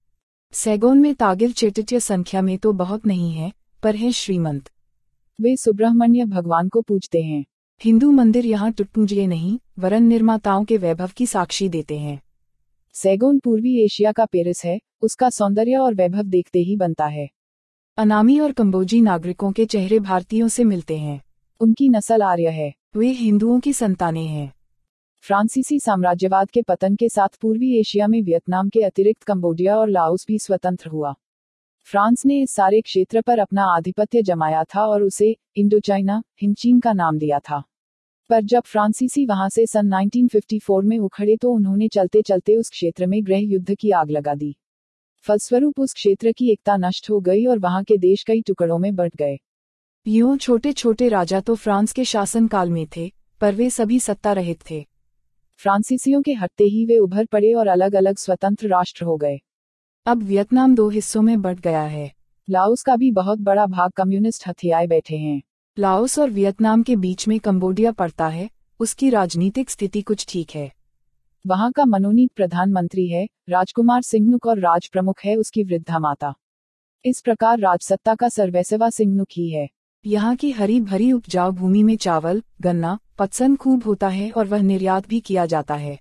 B: सैगोन में तागिर चेटित्य संख्या में तो बहुत नहीं है, पर हैं श्रीमंत।
A: वे सुब्रह्मण्य भगवान को पूजते हैं।
B: हिंदू मंदिर यहाँ टुटपुंजिए नहीं, वरन निर्माताओं के वैभव की साक्षी देते हैं।
A: सैगोन पूर्वी एशिया का पेरिस है, उसका सौंदर्य और वैभव देखते ही बनता है।
B: अनामी और कंबोजी नागरिकों के चेहरे भारतीयों से मिलते हैं।
A: उनकी नस्ल आर्य है।
B: वे हिंदुओं की संतानें हैं।
A: फ्रांसीसी साम्राज्यवाद के पतन के साथ पूर्वी एशिया में वियतनाम के अतिरिक्त कंबोडिया और लाओस भी स्वतंत्र हुआ। फ्रांस ने इस सारे क्षेत्र पर अपना आधिपत्य जमाया था और उसे इंडोचाइना हिंदचीन का नाम दिया था। पर जब फ्रांसीसी वहां से सन 1954 में उखड़े तो उन्होंने चलते चलते उस क्षेत्र में गृह युद्ध की आग लगा दी। फलस्वरूप उस क्षेत्र की एकता नष्ट हो गई और वहां के देश कई टुकड़ों में बंट गए।
B: यूं छोटे छोटे राजा तो फ्रांस के शासनकाल में थे, पर वे सभी सत्ता रहित थे।
A: फ्रांसीसियों के हटते ही वे उभर पड़े और अलग अलग स्वतंत्र राष्ट्र हो गए।
B: अब वियतनाम 2 हिस्सों में बंट गया है।
A: लाओस का भी बहुत बड़ा भाग कम्युनिस्ट हथियाए बैठे हैं।
B: लाओस और वियतनाम के बीच में कंबोडिया पड़ता है, उसकी राजनीतिक स्थिति कुछ ठीक है।
A: वहां का मनोनीत प्रधानमंत्री है राजकुमार सिंहनुक और राज प्रमुख है उसकी वृद्धा माता। इस प्रकार राजसत्ता का सर्वैसवा सिंहनुक ही है।
B: यहाँ की हरी भरी उपजाऊ भूमि में चावल, गन्ना, पत्सन खूब होता है और वह निर्यात भी किया जाता है।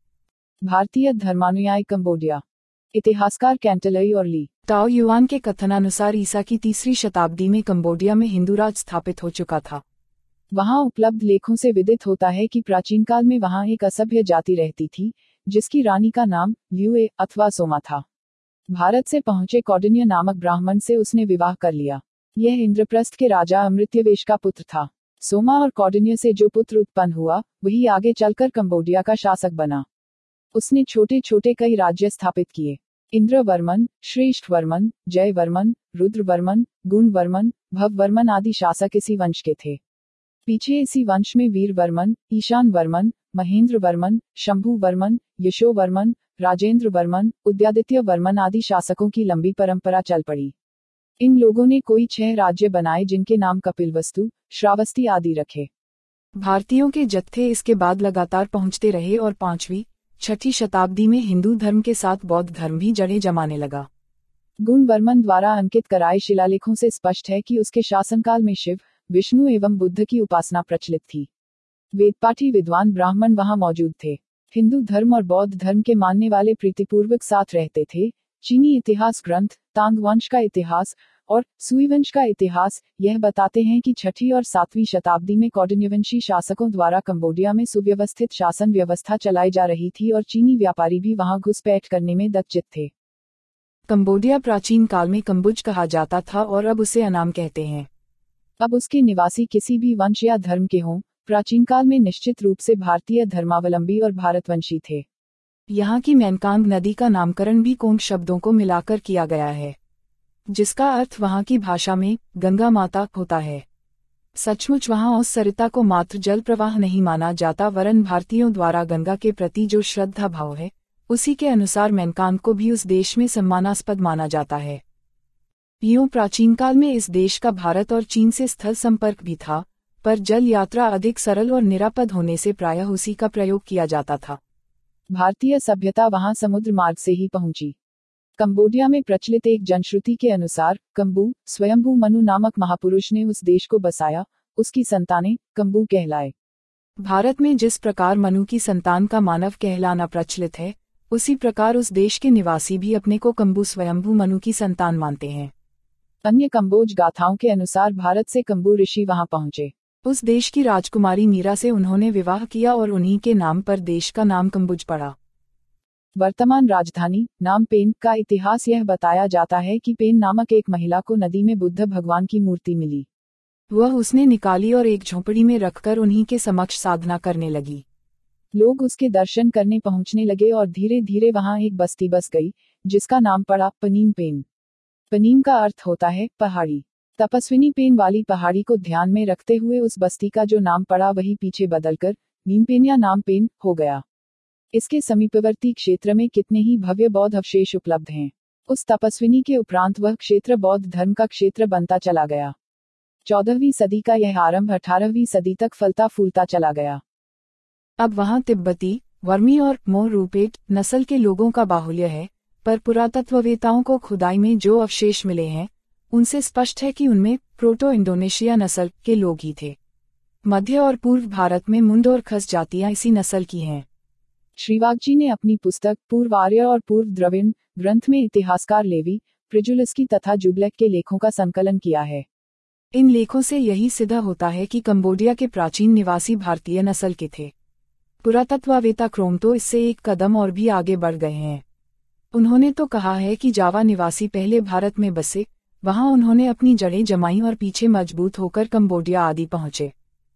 A: भारतीय धर्मानुयायी कंबोडिया। इतिहासकार कैंटलई और ली
B: ताओ युआन के कथनानुसार ईसा की 3री शताब्दी में कंबोडिया में हिंदू राज स्थापित हो चुका था।
A: वहां उपलब्ध लेखों से विदित होता है कि प्राचीन काल में वहां एक असभ्य जाति रहती थी, जिसकी रानी का नाम ल्यूए अथवा सोमा था। भारत से पहुंचे कौंडिन्य नामक ब्राह्मण से उसने विवाह कर लिया। यह इंद्रप्रस्थ के राजा अमृत्यवेश का पुत्र था। सोमा और कौंडिन्य से जो पुत्र उत्पन्न हुआ, वही आगे चलकर कंबोडिया का शासक बना। उसने छोटे छोटे कई राज्य स्थापित किए। इंद्रवर्मन, श्रेष्ठवर्मन, जयवर्मन, रुद्रवर्मन, गुणवर्मन, भववर्मन आदि शासक इसी वंश के थे। पीछे इसी वंश में वीरवर्मन, ईशानवर्मन, महेंद्रवर्मन, शंभुवर्मन, यशोवर्मन, राजेंद्रवर्मन, उदयादित्य वर्मन आदि शासकों की लंबी परंपरा चल पड़ी। इन लोगों ने कोई 6 राज्य बनाए जिनके नाम कपिलवस्तु, श्रावस्ती आदि रखे।
B: भारतीयों के जत्थे इसके बाद लगातार पहुंचते रहे और 5वीं, 6ठी शताब्दी में हिंदू धर्म के साथ बौद्ध धर्म भी जड़ें जमाने लगा।
A: गुणवर्मन द्वारा अंकित कराए शिलालेखों से स्पष्ट है कि उसके शासनकाल में शिव, विष्णु एवं बुद्ध की उपासना प्रचलित थी। वेदपाठी विद्वान ब्राह्मण वहां मौजूद थे। हिंदू धर्म और बौद्ध धर्म के मानने वाले प्रीतिपूर्वक साथ रहते थे। चीनी इतिहास ग्रंथ तांग वंश का इतिहास और सुईवंश का इतिहास यह बताते हैं कि 6वीं और 7वीं शताब्दी में कौंडिन्यवंशी शासकों द्वारा कंबोडिया में सुव्यवस्थित शासन व्यवस्था चलाई जा रही थी और चीनी व्यापारी भी वहां घुसपैठ करने में दक्षित थे।
B: कंबोडिया प्राचीन काल में कंबुज कहा जाता था और अब उसे अनाम कहते हैं।
A: अब उसके निवासी किसी भी वंश या धर्म के हों, प्राचीन काल में निश्चित रूप से भारतीय धर्मावलंबी और भारतवंशी थे।
B: यहाँ की मैनकांग नदी का नामकरण भी कोंग शब्दों को मिलाकर किया गया है, जिसका अर्थ वहाँ की भाषा में गंगा माता होता है। सचमुच वहाँ उस सरिता को मात्र जल प्रवाह नहीं माना जाता, वरन भारतीयों द्वारा गंगा के प्रति जो श्रद्धा भाव है, उसी के अनुसार मैनकांग को भी उस देश में सम्मानास्पद माना जाता है। यूं प्राचीन काल में इस देश का भारत और चीन से स्थल संपर्क भी था, पर जल यात्रा अधिक सरल और निरापद होने से प्रायः उसी का प्रयोग किया जाता था।
A: भारतीय सभ्यता वहां समुद्र मार्ग से ही पहुंची। कंबोडिया में प्रचलित एक जनश्रुति के अनुसार कंबू स्वयंभू मनु नामक महापुरुष ने उस देश को बसाया, उसकी संतानें कंबू कहलाए।
B: भारत में जिस प्रकार मनु की संतान का मानव कहलाना प्रचलित है, उसी प्रकार उस देश के निवासी भी अपने को कंबू स्वयंभू मनु की संतान मानते हैं।
A: अन्य कंबोज गाथाओं के अनुसार भारत से कंबू ऋषि वहां पहुंचे।
B: उस देश की राजकुमारी मीरा से उन्होंने विवाह किया और उन्हीं के नाम पर देश का नाम कंबुज पड़ा।
A: वर्तमान राजधानी नाम पेन का इतिहास यह बताया जाता है कि पेन नामक एक महिला को नदी में बुद्ध भगवान की मूर्ति मिली।
B: वह उसने निकाली और एक झोंपड़ी में रखकर उन्हीं के समक्ष साधना करने लगी।
A: लोग उसके दर्शन करने पहुंचने लगे और धीरे धीरे वहां एक बस्ती बस गई, जिसका नाम पड़ा पनीम पेन। पनीम का अर्थ होता है पहाड़ी। तपस्विनी पेन वाली पहाड़ी को ध्यान में रखते हुए उस बस्ती का जो नाम पड़ा वही पीछे बदलकर नीमपेन या नाम पेन हो गया। इसके समीपवर्ती क्षेत्र में कितने ही भव्य बौद्ध अवशेष उपलब्ध हैं। उस तपस्विनी के उपरांत वह क्षेत्र बौद्ध धर्म का क्षेत्र बनता चला गया। 14वीं सदी का यह आरंभ 18वीं सदी तक फलता फूलता चला गया।
B: अब वहाँ तिब्बती, वर्मी और मोरूपेट नस्ल के लोगों का बाहुल्य है, पर पुरातत्ववेताओं को खुदाई में जो अवशेष मिले हैं, उनसे स्पष्ट है कि उनमें प्रोटो इंडोनेशिया नस्ल के लोग ही थे। मध्य और पूर्व भारत में मुंड और खस जातियां इसी नस्ल की हैं।
A: श्रीवागजी ने अपनी पुस्तक पूर्व आर्य और पूर्व द्रविड़ ग्रंथ में इतिहासकार लेवी प्रिजुलस्की तथा जुबलेक के लेखों का संकलन किया है।
B: इन लेखों से यही सिद्ध होता है कि कंबोडिया के प्राचीन निवासी भारतीय नस्ल के थे। पुरातत्ववेता क्रोमटो इससे एक कदम और भी आगे बढ़ गए हैं। उन्होंने तो कहा है कि जावा निवासी पहले भारत में बसे, वहां उन्होंने अपनी जड़ें जमाई और पीछे मजबूत होकर कंबोडिया आदि पहुंचे।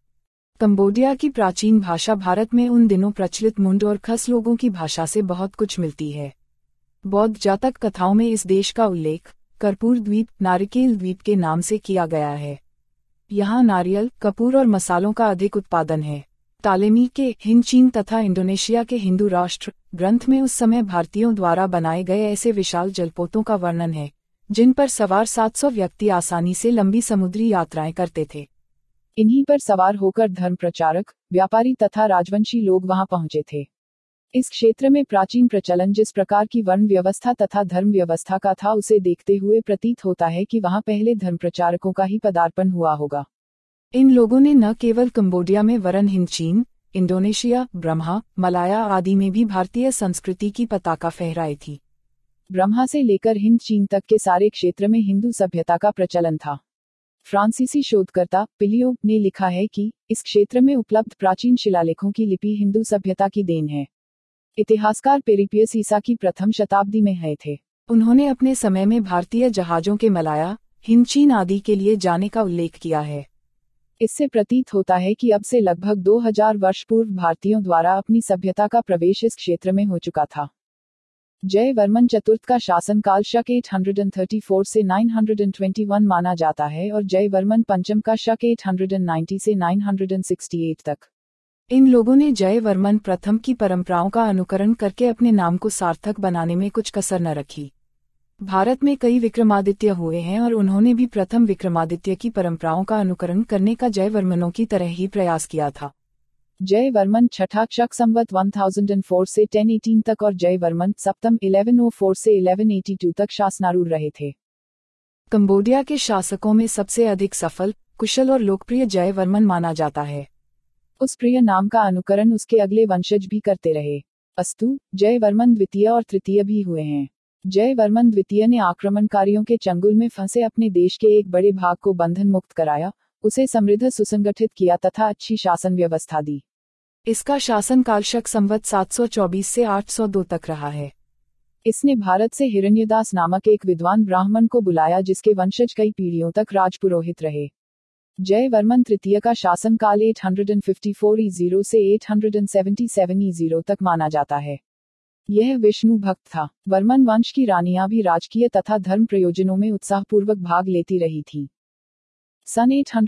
B: कंबोडिया की प्राचीन भाषा भारत में उन दिनों प्रचलित मुंड और खस लोगों की भाषा से बहुत कुछ मिलती है। बौद्ध जातक कथाओं में इस देश का उल्लेख कर्पूर द्वीप नारिकेल द्वीप के नाम से किया गया है। यहाँ नारियल, कपूर और मसालों का अधिक उत्पादन है। तालेमी के हिंद चीन तथा इंडोनेशिया के हिंदू राष्ट्र ग्रंथ में उस समय भारतीयों द्वारा बनाए गए ऐसे विशाल जलपोतों का वर्णन है, जिन पर सवार 700 व्यक्ति आसानी से लंबी समुद्री यात्राएं करते थे।
A: इन्हीं पर सवार होकर धर्म प्रचारक, व्यापारी तथा राजवंशी लोग वहां पहुंचे थे। इस क्षेत्र में प्राचीन प्रचलन जिस प्रकार की वर्ण व्यवस्था तथा धर्म व्यवस्था का था, उसे देखते हुए प्रतीत होता है कि वहां पहले धर्म प्रचारकों का ही पदार्पण हुआ होगा।
B: इन लोगों ने न केवल कंबोडिया में वरन हिंद चीन, इंडोनेशिया, ब्रह्मा, मलाया आदि में भी भारतीय संस्कृति की पताका फहराई थी।
A: ब्रह्मा से लेकर हिंद चीन तक के सारे क्षेत्र में हिंदू सभ्यता का प्रचलन था। फ्रांसीसी शोधकर्ता पिलियो ने लिखा है कि इस क्षेत्र में उपलब्ध प्राचीन शिलालेखों की लिपि हिंदू सभ्यता की देन है। इतिहासकार पेरिपियस ईसा की प्रथम शताब्दी में है थे।
B: उन्होंने अपने समय में भारतीय जहाजों के मलाया, हिंद चीन आदि के लिए जाने का उल्लेख किया है।
A: इससे प्रतीत होता है कि अब से लगभग 2000 वर्ष पूर्व भारतीयों द्वारा अपनी सभ्यता का प्रवेश इस क्षेत्र में हो चुका था। जयवर्मन चतुर्थ का शासनकाल शक 834 से 921 माना जाता है और जयवर्मन पंचम का शक 890 से 968 तक।
B: इन लोगों ने जयवर्मन प्रथम की परंपराओं का अनुकरण करके अपने नाम को सार्थक बनाने में कुछ कसर न रखी। भारत में कई विक्रमादित्य हुए हैं और उन्होंने भी प्रथम विक्रमादित्य की परंपराओं का अनुकरण करने का जयवर्मनों की तरह ही प्रयास किया था। जयवर्मन छठा शक संवत 1004 से 1018 तक और जयवर्मन सप्तम 1104 से 1182 तक शासनारूढ़ रहे थे। कंबोडिया के शासकों में सबसे अधिक सफल, कुशल और लोकप्रिय जयवर्मन माना जाता है। उस प्रिय नाम का अनुकरण उसके अगले वंशज भी करते रहे। अस्तु, जयवर्मन द्वितीय और तृतीय भी हुए हैं।
A: जयवर्मन द्वितीय ने आक्रमणकारियों के चंगुल में फंसे अपने देश के एक बड़े भाग को बंधन मुक्त कराया, उसे समृद्ध सुसंगठित किया तथा अच्छी शासन व्यवस्था दी।
B: इसका शासनकाल शक संवत 724 से 802 तक रहा है।
A: इसने भारत से हिरण्यदास नामक एक विद्वान ब्राह्मण को बुलाया जिसके वंशज कई पीढ़ियों तक राजपुरोहित रहे। जयवर्मन तृतीय का शासनकाल 854 E0 से 877 E0 तक माना जाता है। यह विष्णु भक्त था। वर्मन वंश की रानियां भी राजकीय तथा धर्म प्रयोजनों में उत्साहपूर्वक भाग लेती रही थी। सन